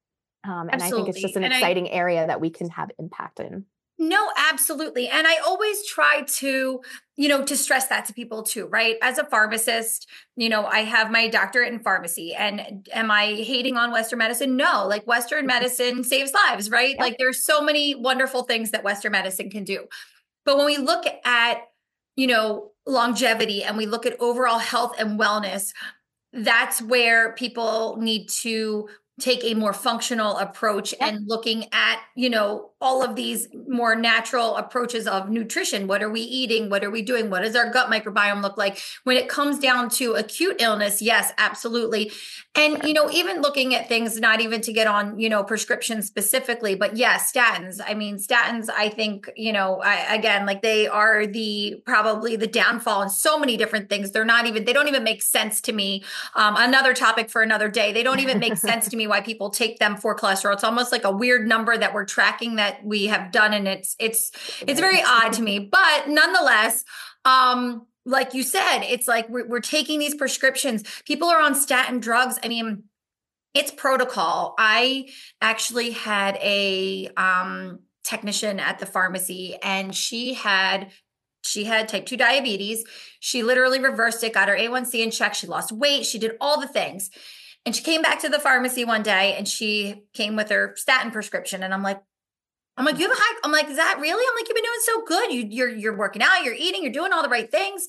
Um, and I think it's just Absolutely. an And I exciting area that we can have impact in. No, absolutely. And I always try to, you know, to stress that to people too, right? As a pharmacist, you know, I have my doctorate in pharmacy. And am I hating on Western medicine? No, like Western medicine saves lives, right? Yep. Like there's so many wonderful things that Western medicine can do. But when we look at, you know, longevity and we look at overall health and wellness, that's where people need to take a more functional approach Yep. and looking at, you know, all of these more natural approaches of nutrition. What are we eating? What are we doing? What does our gut microbiome look like? When it comes down to acute illness, yes, absolutely. And, Sure. you know, even looking at things, not even to get on, you know, prescriptions specifically, but yes, statins. I mean, statins, I think, you know, I, again, like they are the, probably the downfall in so many different things. They're not even, they don't even make sense to me. Um, another topic for another day. They don't even make sense to me why people take them for cholesterol. It's almost like a weird number that we're tracking that we have done. And it's, it's, it's very odd to me, but nonetheless, um, like you said, it's like we're, we're taking these prescriptions. People are on statin drugs. I mean, it's protocol. I actually had a, um, technician at the pharmacy, and she had she had type two diabetes. She literally reversed it, got her A one C in check. She lost weight. She did all the things. And she came back to the pharmacy one day and she came with her statin prescription. And I'm like, I'm like, you have a high, I'm like, is that really? I'm like, you've been doing so good. You, you're, you're working out, you're eating, you're doing all the right things.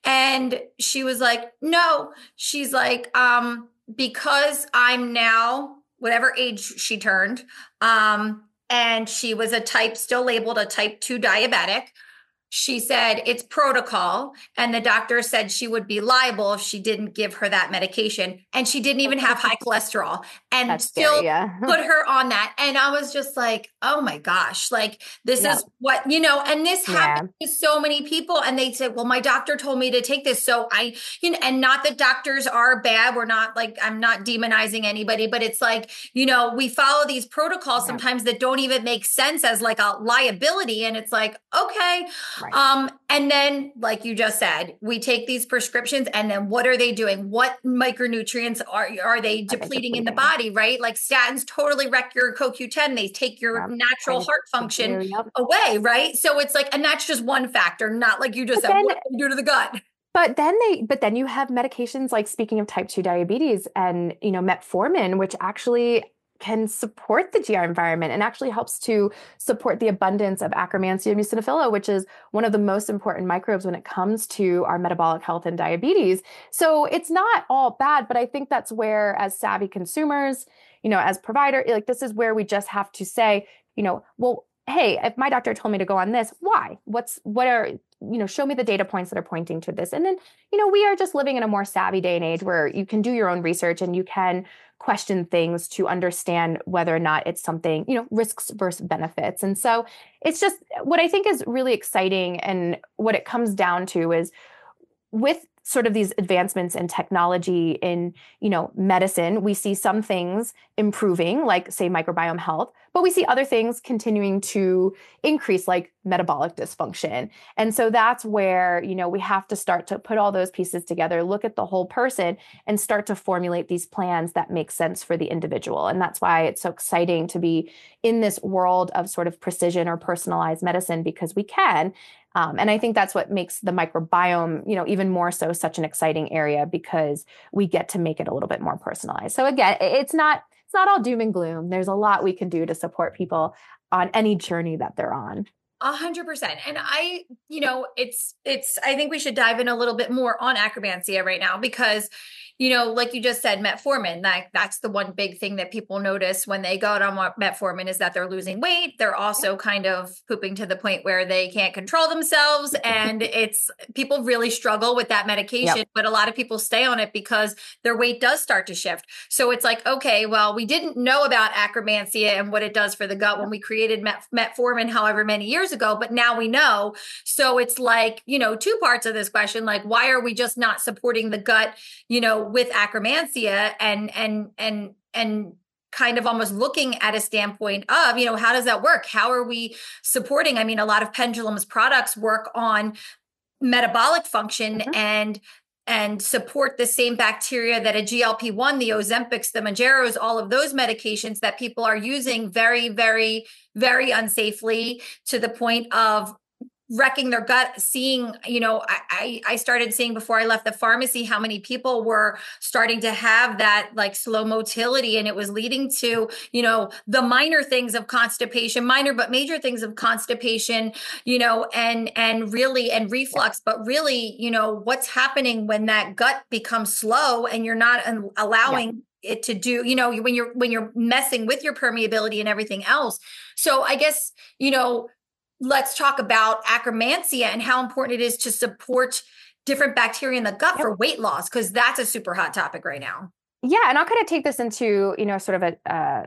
And she was like, no, she's like, um, because I'm now whatever age she turned, um, and she was a type, still labeled a type two diabetic. She said it's protocol, and the doctor said she would be liable if she didn't give her that medication. And she didn't even have high cholesterol and That's still scary, yeah. put her on that. And I was just like, oh my gosh, like this Yep. is what, you know, and this Yeah. happens to so many people. And they said, well, my doctor told me to take this. So I, you know, and not that doctors are bad. We're not like, I'm not demonizing anybody, but it's like, you know, we follow these protocols Yeah. sometimes that don't even make sense as like a liability. And it's like, okay. Right. Um, and then, like you just said, we take these prescriptions, and then what are they doing? What micronutrients are are they depleting in the body? Right? Like statins totally wreck your C O Q ten. They take your Yep. natural Kind of heart function yep. away. Right? So it's like, and that's just one factor, not like you just But said, then- what do you do to the gut? But then they, but then you have medications like, speaking of type two diabetes, and, you know, metformin, which actually can support the G I environment and actually helps to support the abundance of Akkermansia muciniphila, which is one of the most important microbes when it comes to our metabolic health and diabetes. So it's not all bad, but I think that's where, as savvy consumers, you know, as provider, like this is where we just have to say, you know, well, hey, if my doctor told me to go on this, why? What's, what are, you know, show me the data points that are pointing to this. And then, you know, we are just living in a more savvy day and age where you can do your own research and you can question things to understand whether or not it's something, you know, risks versus benefits. And so it's just what I think is really exciting. And what it comes down to is, with sort of these advancements in technology in, you know, medicine, we see some things improving, like say microbiome health, but we see other things continuing to increase, like metabolic dysfunction. And so that's where, you know, we have to start to put all those pieces together, look at the whole person, and start to formulate these plans that make sense for the individual. And that's why it's so exciting to be in this world of sort of precision or personalized medicine, because we can. Um, and I think that's what makes the microbiome, you know, even more so such an exciting area, because we get to make it a little bit more personalized. So again, it's not it's not all doom and gloom. There's a lot we can do to support people on any journey that they're on. A hundred percent. And I, you know, it's, it's, I think we should dive in a little bit more on Akkermansia right now, because, you know, like you just said, metformin, that that's the one big thing that people notice when they go on metformin, is that they're losing weight. They're also kind of pooping to the point where they can't control themselves. And it's, people really struggle with that medication, Yep. but a lot of people stay on it because their weight does start to shift. So it's like, okay, well, we didn't know about Akkermansia and what it does for the gut when we created met, metformin, however many years years ago, but now we know. So it's like, you know, two parts of this question, like, why are we just not supporting the gut, you know, with Akkermansia and, and, and, and, kind of almost looking at a standpoint of, you know, how does that work? How are we supporting? I mean, a lot of Pendulum's products work on metabolic function mm-hmm. and and support the same bacteria that a G L P one, the Ozempics, the Mounjaros, all of those medications that people are using very, very, very unsafely to the point of wrecking their gut. Seeing, you know, I, I started seeing before I left the pharmacy how many people were starting to have that like slow motility, and it was leading to, you know, the minor things of constipation, minor but major things of constipation, you know, and and really and reflux, but really, you know, what's happening when that gut becomes slow and you're not allowing yeah. it to do, you know, when you're when you're messing with your permeability and everything else. So I guess, you know, let's talk about Akkermansia and how important it is to support different bacteria in the gut yep. for weight loss, because that's a super hot topic right now. Yeah, and I'll kind of take this into, you know, sort of a, uh,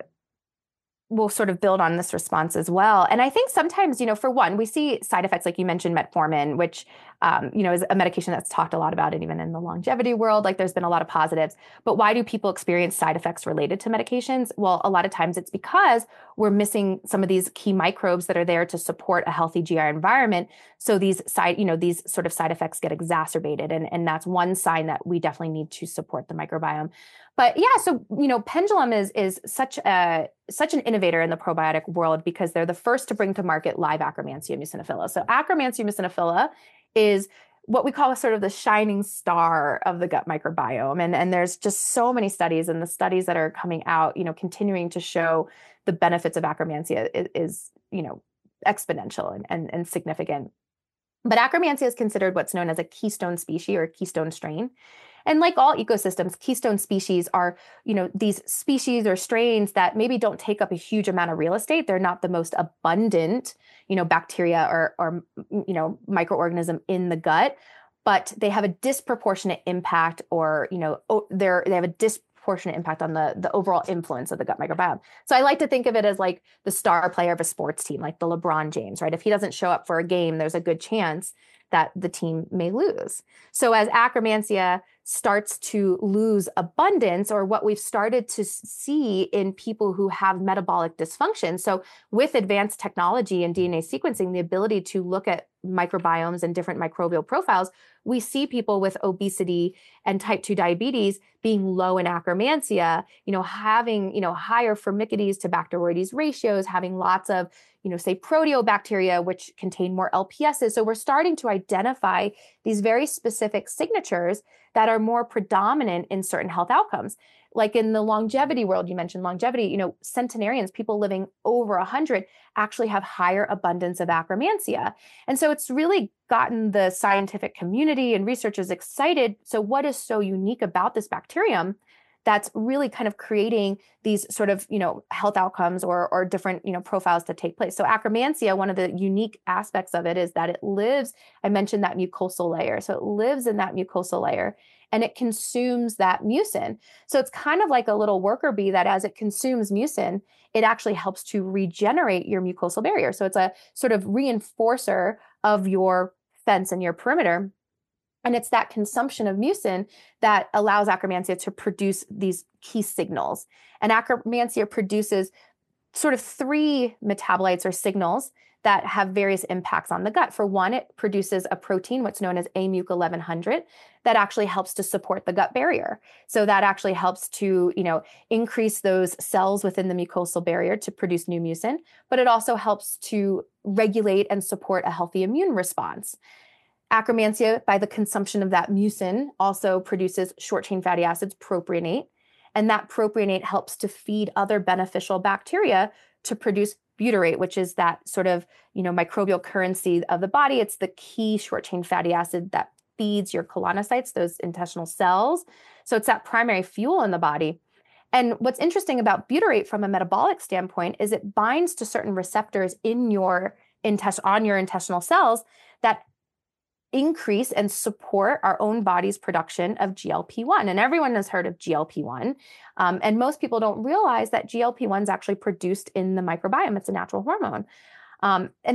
we'll sort of build on this response as well. And I think sometimes, you know, for one, we see side effects, like you mentioned, metformin, which, um, you know, is a medication that's talked a lot about, and even in the longevity world, like there's been a lot of positives. But why do people experience side effects related to medications? Well, a lot of times it's because we're missing some of these key microbes that are there to support a healthy G I environment. So these side, you know, these sort of side effects get exacerbated. And, and that's one sign that we definitely need to support the microbiome. But yeah, so, you know, Pendulum is is such a such an innovator in the probiotic world because they're the first to bring to market live Akkermansia muciniphila. So Akkermansia muciniphila is what we call a sort of the shining star of the gut microbiome. And, and there's just so many studies, and the studies that are coming out, you know, continuing to show the benefits of Akkermansia is, is you know, exponential and, and, and significant. But Akkermansia is considered what's known as a keystone species or a keystone strain. And like all ecosystems, keystone species are, you know, these species or strains that maybe don't take up a huge amount of real estate. They're not the most abundant, you know, bacteria or, or you know, microorganism in the gut, but they have a disproportionate impact, or, you know, they're, they have a disproportionate impact on the, the overall influence of the gut microbiome. So I like to think of it as like the star player of a sports team, like the LeBron James, right? If he doesn't show up for a game, there's a good chance that the team may lose. So as Akkermansia starts to lose abundance, or what we've started to see in people who have metabolic dysfunction. So with advanced technology and D N A sequencing, the ability to look at microbiomes and different microbial profiles, we see people with obesity and type two diabetes being low in Akkermansia, you know, having, you know, higher Firmicutes to Bacteroides ratios, having lots of, you know, say proteobacteria, which contain more L P Ss. So we're starting to identify these very specific signatures that are more predominant in certain health outcomes. Like in the longevity world, you mentioned longevity, you know, centenarians, people living over one hundred, actually have higher abundance of Akkermansia. And so it's really gotten the scientific community and researchers excited. So what is so unique about this bacterium that's really kind of creating these sort of, you know, health outcomes or, or different, you know, profiles to take place? So Akkermansia, one of the unique aspects of it is that it lives, I mentioned that mucosal layer. So it lives in that mucosal layer and it consumes that mucin. So it's kind of like a little worker bee that as it consumes mucin, it actually helps to regenerate your mucosal barrier. So it's a sort of reinforcer of your fence and your perimeter. And it's that consumption of mucin that allows Akkermansia to produce these key signals. And Akkermansia produces sort of three metabolites or signals that have various impacts on the gut. For one, it produces a protein, what's known as A M U C eleven hundred, that actually helps to support the gut barrier. So that actually helps to, you know, increase those cells within the mucosal barrier to produce new mucin, but it also helps to regulate and support a healthy immune response. Akkermansia, by the consumption of that mucin, also produces short-chain fatty acids, propionate, and that propionate helps to feed other beneficial bacteria to produce butyrate, which is that sort of, you know, microbial currency of the body. It's the key short-chain fatty acid that feeds your colonocytes, those intestinal cells. So it's that primary fuel in the body. And what's interesting about butyrate from a metabolic standpoint is it binds to certain receptors in your intest on your intestinal cells that increase and support our own body's production of G L P one. And everyone has heard of G L P one. Um, and most people don't realize that G L P one is actually produced in the microbiome. It's a natural hormone. Um, and then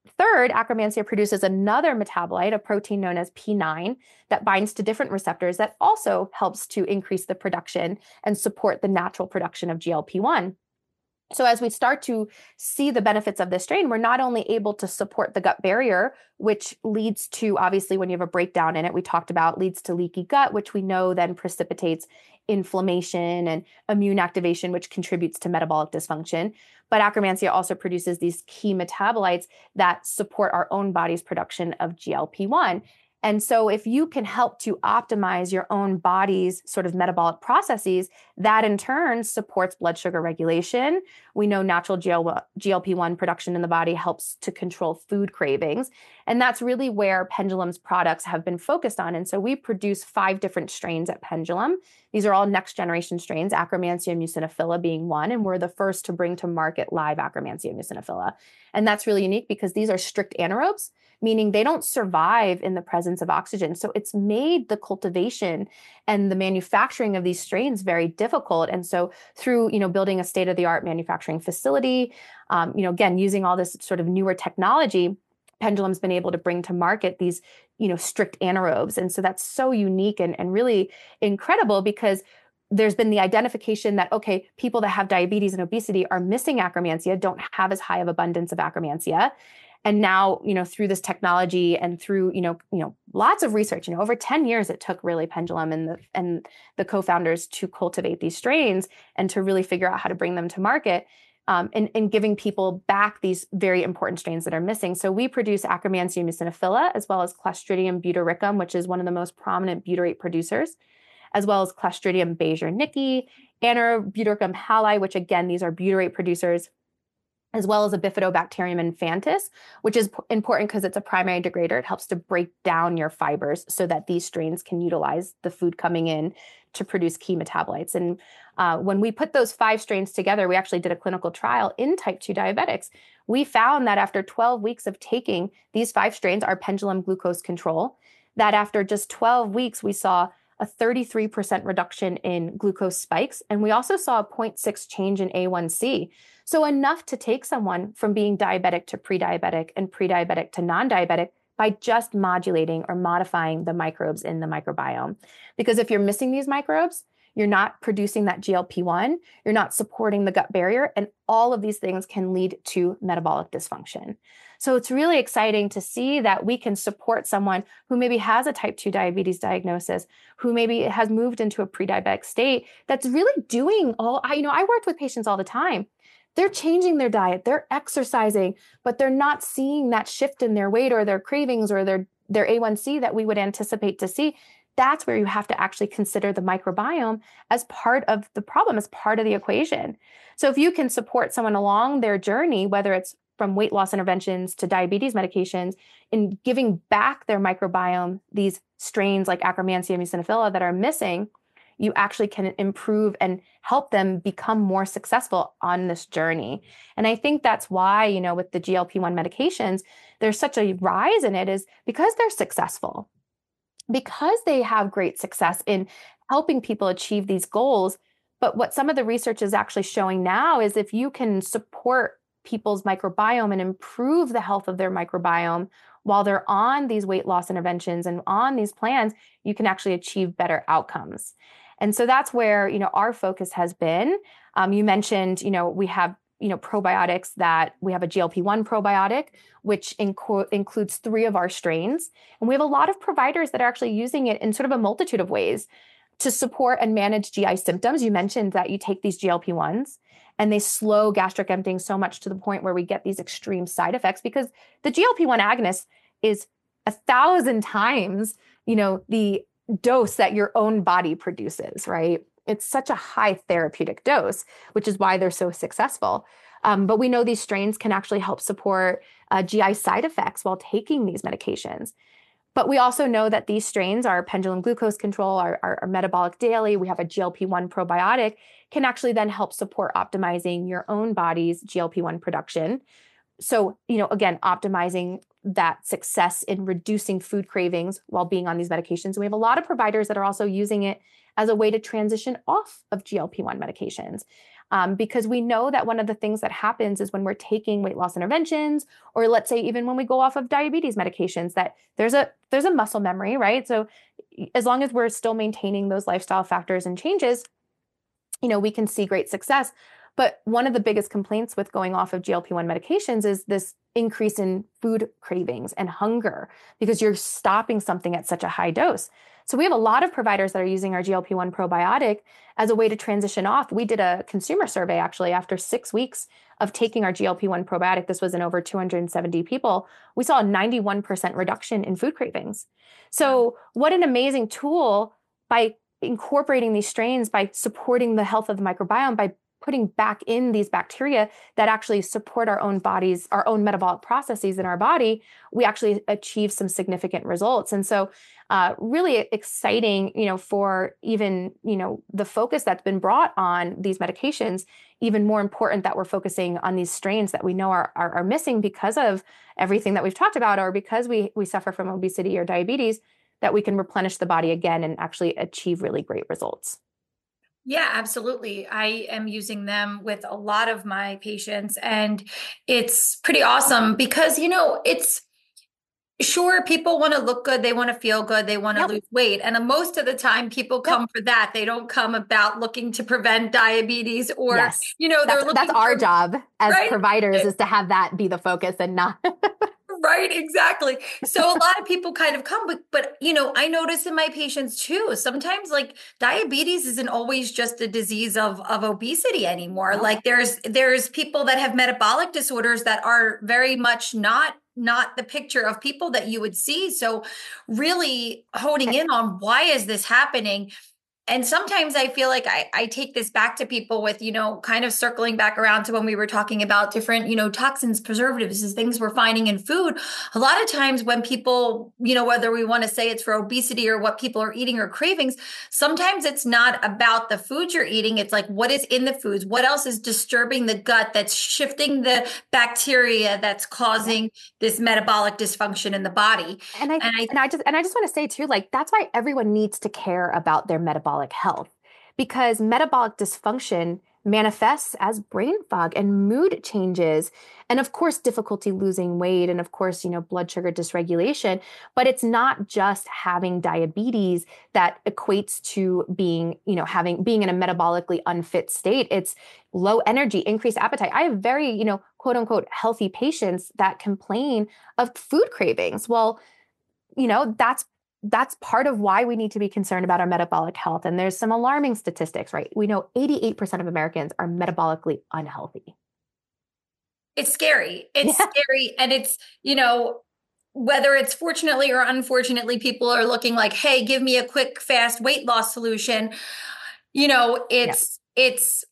Third, Akkermansia produces another metabolite, a protein known as P nine, that binds to different receptors that also helps to increase the production and support the natural production of G L P one. So as we start to see the benefits of this strain, we're not only able to support the gut barrier, which leads to, obviously, when you have a breakdown in it, we talked about, leads to leaky gut, which we know then precipitates inflammation and immune activation, which contributes to metabolic dysfunction. But Akkermansia also produces these key metabolites that support our own body's production of G L P one. And so if you can help to optimize your own body's sort of metabolic processes, that in turn supports blood sugar regulation. We know natural G L P one production in the body helps to control food cravings. And that's really where Pendulum's products have been focused on. And so we produce five different strains at Pendulum. These are all next generation strains, Akkermansia muciniphila being one, and we're the first to bring to market live Akkermansia muciniphila. And that's really unique because these are strict anaerobes, meaning they don't survive in the presence of oxygen. So it's made the cultivation and the manufacturing of these strains very difficult. And so through, you know, building a state-of-the-art manufacturing facility, um, you know, again, using all this sort of newer technology, Pendulum's been able to bring to market these, you know, strict anaerobes. And so that's so unique and, and really incredible because there's been the identification that, okay, people that have diabetes and obesity are missing Akkermansia, don't have as high of abundance of Akkermansia. And now, you know, through this technology and through, you know, you know, lots of research, you know, over ten years, it took really Pendulum and the and the co-founders to cultivate these strains and to really figure out how to bring them to market. Um, and, and giving people back these very important strains that are missing. So we produce Akkermansia muciniphila, as well as Clostridium butyricum, which is one of the most prominent butyrate producers, as well as Clostridium beijerinckii, Anaerobutyricum hallei, which again, these are butyrate producers, as well as a Bifidobacterium infantis, which is p- important because it's a primary degrader. It helps to break down your fibers so that these strains can utilize the food coming in to produce key metabolites. And uh, when we put those five strains together, we actually did a clinical trial in type two diabetics. We found that after twelve weeks of taking these five strains, our Pendulum glucose control, that after just twelve weeks, we saw a thirty-three percent reduction in glucose spikes. And we also saw a zero point six change in A one C. So enough to take someone from being diabetic to pre-diabetic and pre-diabetic to non-diabetic by just modulating or modifying the microbes in the microbiome. Because if you're missing these microbes, you're not producing that G L P one, you're not supporting the gut barrier, and all of these things can lead to metabolic dysfunction. So it's really exciting to see that we can support someone who maybe has a type two diabetes diagnosis, who maybe has moved into a pre-diabetic state, that's really doing all, I, you know, I worked with patients all the time. They're changing their diet, they're exercising, but they're not seeing that shift in their weight or their cravings or their, their A one C that we would anticipate to see. That's where you have to actually consider the microbiome as part of the problem, as part of the equation. So if you can support someone along their journey, whether it's from weight loss interventions to diabetes medications, in giving back their microbiome, these strains like Akkermansia muciniphila that are missing, you actually can improve and help them become more successful on this journey. And I think that's why, you know, with the G L P one medications, there's such a rise in it is because they're successful, because they have great success in helping people achieve these goals. But what some of the research is actually showing now is if you can support people's microbiome and improve the health of their microbiome while they're on these weight loss interventions and on these plans, you can actually achieve better outcomes. And so that's where, you know, our focus has been. Um, you mentioned, you know, we have, you know, probiotics that we have a G L P one probiotic, which inco- includes three of our strains. And we have a lot of providers that are actually using it in sort of a multitude of ways to support and manage G I symptoms. You mentioned that you take these G L P ones and they slow gastric emptying so much to the point where we get these extreme side effects because the G L P one agonist is a thousand times, you know, the dose that your own body produces, right? It's such a high therapeutic dose, which is why they're so successful. Um, but we know these strains can actually help support uh, G I side effects while taking these medications. But we also know that these strains, our Pendulum glucose control, our, our, our metabolic daily, we have a G L P one probiotic, can actually then help support optimizing your own body's G L P one production. So, you know, again, optimizing that success in reducing food cravings while being on these medications. We have a lot of providers that are also using it as a way to transition off of G L P one medications. Um, because we know that one of the things that happens is when we're taking weight loss interventions, or let's say even when we go off of diabetes medications, that there's a there's a muscle memory, right? So as long as we're still maintaining those lifestyle factors and changes, you know, we can see great success. But one of the biggest complaints with going off of G L P one medications is this increase in food cravings and hunger because you're stopping something at such a high dose. So we have a lot of providers that are using our G L P one probiotic as a way to transition off. We did a consumer survey actually after six weeks of taking our G L P one probiotic. This was in over two hundred seventy people. We saw a ninety-one percent reduction in food cravings. So what an amazing tool by incorporating these strains, by supporting the health of the microbiome, by putting back in these bacteria that actually support our own bodies, our own metabolic processes in our body, we actually achieve some significant results. And so uh, really exciting, you know, for even, you know, the focus that's been brought on these medications, even more important that we're focusing on these strains that we know are, are, are missing because of everything that we've talked about, or because we, we suffer from obesity or diabetes, that we can replenish the body again and actually achieve really great results. Yeah, absolutely. I am using them with a lot of my patients, and it's pretty awesome because, you know, it's sure people want to look good, they want to feel good, they want to Yep. lose weight. And most of the time people come yep. for that. They don't come about looking to prevent diabetes or, yes. you know, they're that's, looking that's our for, job as right? providers is to have that be the focus and not Right, exactly. So a lot of people kind of come, but, but, you know, I notice in my patients too, sometimes like diabetes isn't always just a disease of, of obesity anymore. No. Like there's, there's people that have metabolic disorders that are very much not, not the picture of people that you would see. So really honing in on why is this happening? And sometimes I feel like I, I take this back to people with, you know, kind of circling back around to when we were talking about different, you know, toxins, preservatives, and things we're finding in food. A lot of times when people, you know, whether we want to say it's for obesity or what people are eating or cravings, sometimes it's not about the food you're eating. It's like, what is in the foods? What else is disturbing the gut that's shifting the bacteria that's causing yeah. this metabolic dysfunction in the body? And I, and I, and I just, and I just want to say too, like, that's why everyone needs to care about their metabolic health, because metabolic dysfunction manifests as brain fog and mood changes. And of course, difficulty losing weight. And of course, you know, blood sugar dysregulation, but it's not just having diabetes that equates to being, you know, having, being in a metabolically unfit state. It's low energy, increased appetite. I have very, you know, quote unquote, healthy patients that complain of food cravings. Well, you know, that's that's part of why we need to be concerned about our metabolic health. And there's some alarming statistics, right? We know eighty-eight percent of Americans are metabolically unhealthy. It's scary. It's yeah. scary. And it's, you know, whether it's fortunately or unfortunately, people are looking like, hey, give me a quick, fast weight loss solution. You know, it's, yeah. it's,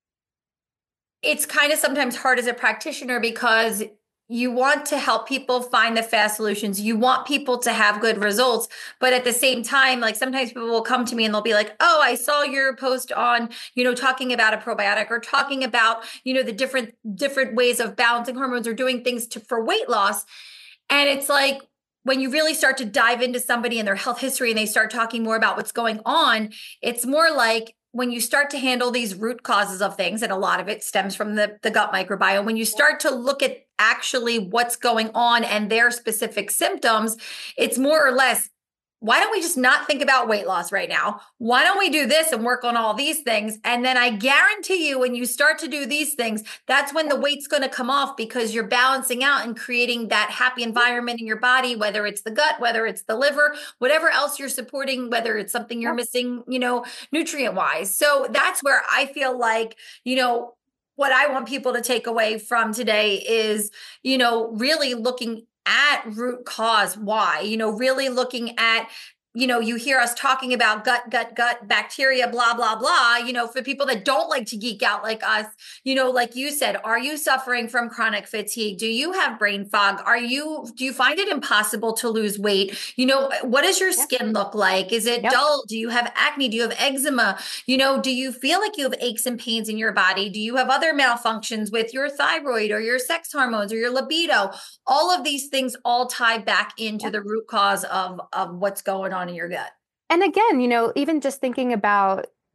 it's kind of sometimes hard as a practitioner because you want to help people find the fast solutions. You want people to have good results. But at the same time, like sometimes people will come to me and they'll be like, oh, I saw your post on, you know, talking about a probiotic or talking about, you know, the different, different ways of balancing hormones or doing things to, for weight loss. And it's like, when you really start to dive into somebody and their health history and they start talking more about what's going on, it's more like, when you start to handle these root causes of things, and a lot of it stems from the, the gut microbiome, when you start to look at actually what's going on and their specific symptoms, it's more or less, why don't we just not think about weight loss right now? Why don't we do this and work on all these things? And then I guarantee you, when you start to do these things, that's when the weight's going to come off, because you're balancing out and creating that happy environment in your body, whether it's the gut, whether it's the liver, whatever else you're supporting, whether it's something you're missing, you know, nutrient wise. So that's where I feel like, you know, what I want people to take away from today is, you know, really looking at root cause, why, you know, really looking at, you know, you hear us talking about gut, gut, gut bacteria, blah, blah, blah, you know, for people that don't like to geek out like us, you know, like you said, are you suffering from chronic fatigue? Do you have brain fog? Are you, do you find it impossible to lose weight? You know, what does your skin look like? Is it yep. dull? Do you have acne? Do you have eczema? You know, do you feel like you have aches and pains in your body? Do you have other malfunctions with your thyroid or your sex hormones or your libido? All of these things all tie back into yep. the root cause of, of what's going on in your gut. And again, you know, even just thinking about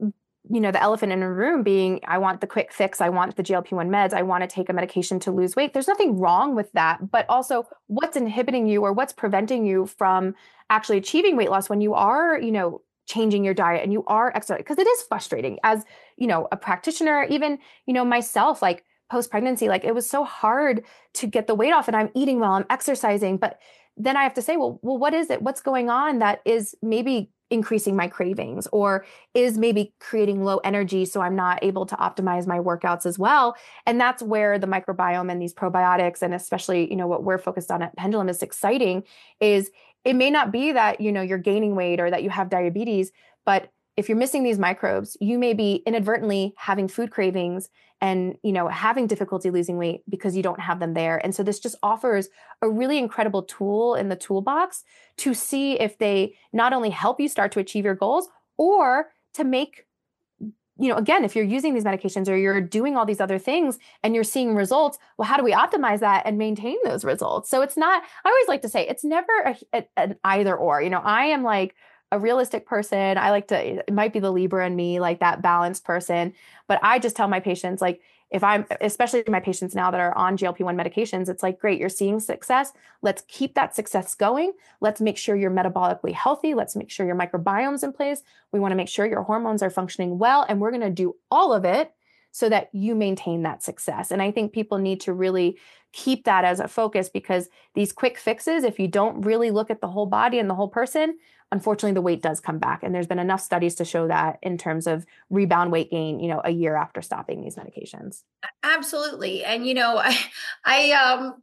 you know, the elephant in the room being, I want the quick fix. I want the G L P one meds. I want to take a medication to lose weight. There's nothing wrong with that. But also what's inhibiting you or what's preventing you from actually achieving weight loss when you are, you know, changing your diet and you are exercising? Because it is frustrating as, you know, a practitioner, even, you know, myself, like post-pregnancy, like it was so hard to get the weight off and I'm eating well, I'm exercising, but then I have to say, well, well, what is it? What's going on that is maybe increasing my cravings or is maybe creating low energy so I'm not able to optimize my workouts as well. And that's where the microbiome and these probiotics, and especially, you know, what we're focused on at Pendulum is exciting, is it may not be that, you know, you're gaining weight or that you have diabetes, but if you're missing these microbes, you may be inadvertently having food cravings and, you know, having difficulty losing weight because you don't have them there. And so this just offers a really incredible tool in the toolbox to see if they not only help you start to achieve your goals or to make, you know, again, if you're using these medications or you're doing all these other things and you're seeing results, well, how do we optimize that and maintain those results? So it's not, I always like to say, it's never a, a, an either or. You know, I am like a realistic person. I like to, it might be the Libra in me, like that balanced person. But I just tell my patients, like, if I'm, especially my patients now that are on G L P one medications, it's like, great, you're seeing success. Let's keep that success going. Let's make sure you're metabolically healthy. Let's make sure your microbiome's in place. We want to make sure your hormones are functioning well. And we're going to do all of it so that you maintain that success. And I think people need to really keep that as a focus, because these quick fixes, if you don't really look at the whole body and the whole person, unfortunately, the weight does come back. And there's been enough studies to show that in terms of rebound weight gain, you know, a year after stopping these medications. Absolutely. And, you know, I, I, um,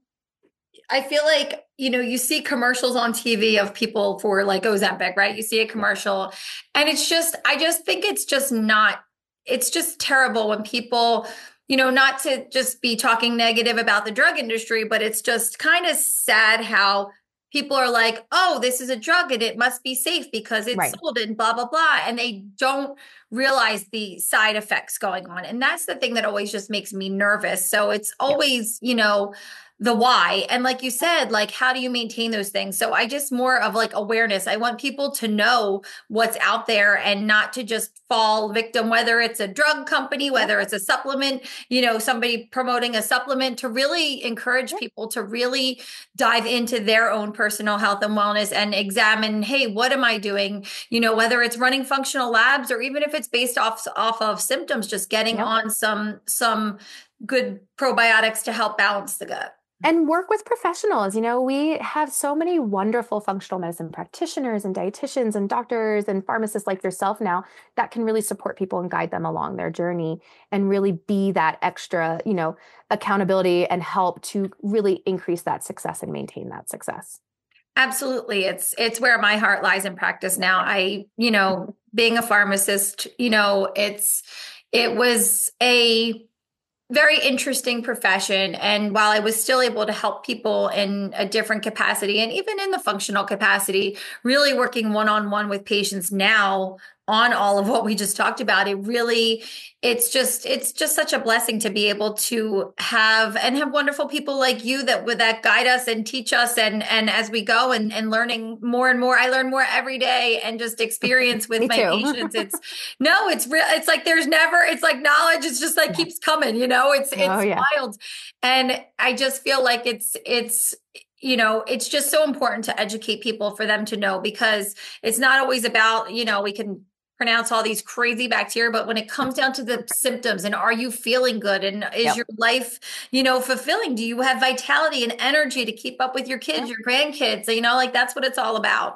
I feel like, you know, you see commercials on T V of people for like Ozempic, right? You see a commercial and it's just, I just think it's just not, it's just terrible when people, you know, not to just be talking negative about the drug industry, but it's just kind of sad how people are like, oh, this is a drug and it must be safe because it's Right. sold and blah, blah, blah. And they don't realize the side effects going on. And that's the thing that always just makes me nervous. So it's Yeah. always, you know, the why. And like you said, like, how do you maintain those things? So I just more of like awareness. I want people to know what's out there and not to just fall victim, whether it's a drug company, whether it's a supplement, you know, somebody promoting a supplement, to really encourage people to really dive into their own personal health and wellness and examine, hey, what am I doing? You know, whether it's running functional labs or even if it's based off, off of symptoms, just getting Yep. on some, some good probiotics to help balance the gut. And work with professionals. You know, we have so many wonderful functional medicine practitioners and dietitians and doctors and pharmacists like yourself now that can really support people and guide them along their journey and really be that extra, you know, accountability and help to really increase that success and maintain that success. Absolutely. It's, it's where my heart lies in practice now. I, you know, being a pharmacist, you know, it's, it was a very interesting profession. And while I was still able to help people in a different capacity and even in the functional capacity, really working one-on-one with patients now on all of what we just talked about, it really, it's just, it's just such a blessing to be able to have and have wonderful people like you that would that guide us and teach us. And, and as we go and, and learning more and more, I learn more every day and just experience with my patients. It's no, it's real. It's like, there's never, it's like knowledge. It's just like Yeah. keeps coming, you know, it's, it's Oh, yeah. wild. And I just feel like it's, it's, you know, it's just so important to educate people for them to know, because it's not always about, you know, we can pronounce all these crazy bacteria, but when it comes down to the symptoms and are you feeling good and is Yep. your life, you know, fulfilling? Do you have vitality and energy to keep up with your kids, Yep. your grandkids? You know, like that's what it's all about.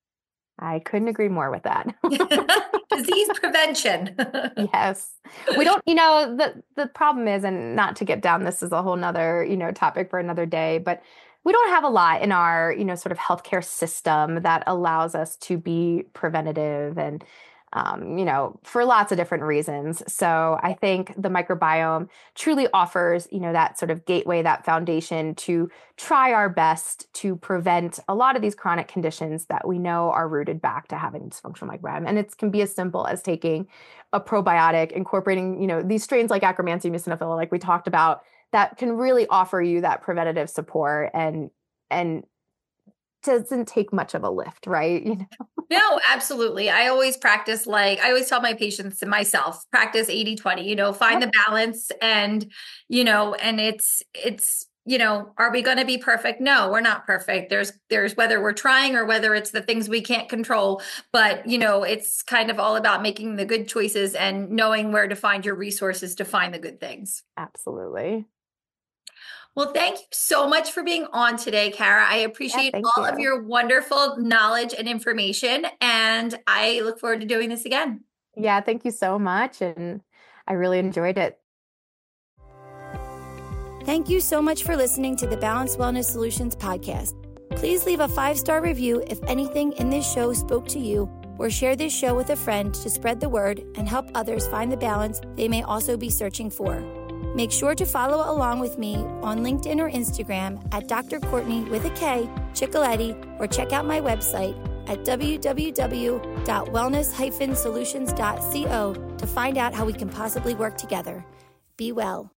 I couldn't agree more with that. Disease prevention. Yes. We don't, you know, the, the problem is, and not to get down, this is a whole nother, you know, topic for another day, but we don't have a lot in our, you know, sort of healthcare system that allows us to be preventative and, um, you know, for lots of different reasons. So I think the microbiome truly offers, you know, that sort of gateway, that foundation to try our best to prevent a lot of these chronic conditions that we know are rooted back to having dysfunctional microbiome. And it can be as simple as taking a probiotic, incorporating, you know, these strains like Akkermansia muciniphila, like we talked about, that can really offer you that preventative support and, and doesn't take much of a lift, right? You know? No, absolutely. I always practice, like I always tell my patients and myself, practice eighty twenty, you know, find yep. the balance and, you know, and it's, it's, you know, are we going to be perfect? No, we're not perfect. There's, there's whether we're trying or whether it's the things we can't control, but you know, it's kind of all about making the good choices and knowing where to find your resources to find the good things. Absolutely. Well, thank you so much for being on today, Kara. I appreciate yeah, all you. of your wonderful knowledge and information, and I look forward to doing this again. Yeah, thank you so much. And I really enjoyed it. Thank you so much for listening to the Balanced Wellness Solutions podcast. Please leave a five-star review if anything in this show spoke to you, or share this show with a friend to spread the word and help others find the balance they may also be searching for. Make sure to follow along with me on LinkedIn or Instagram at Doctor Courtney with a K, Ciccoletti, or check out my website at w w w dot wellness dash solutions dot co to find out how we can possibly work together. Be well.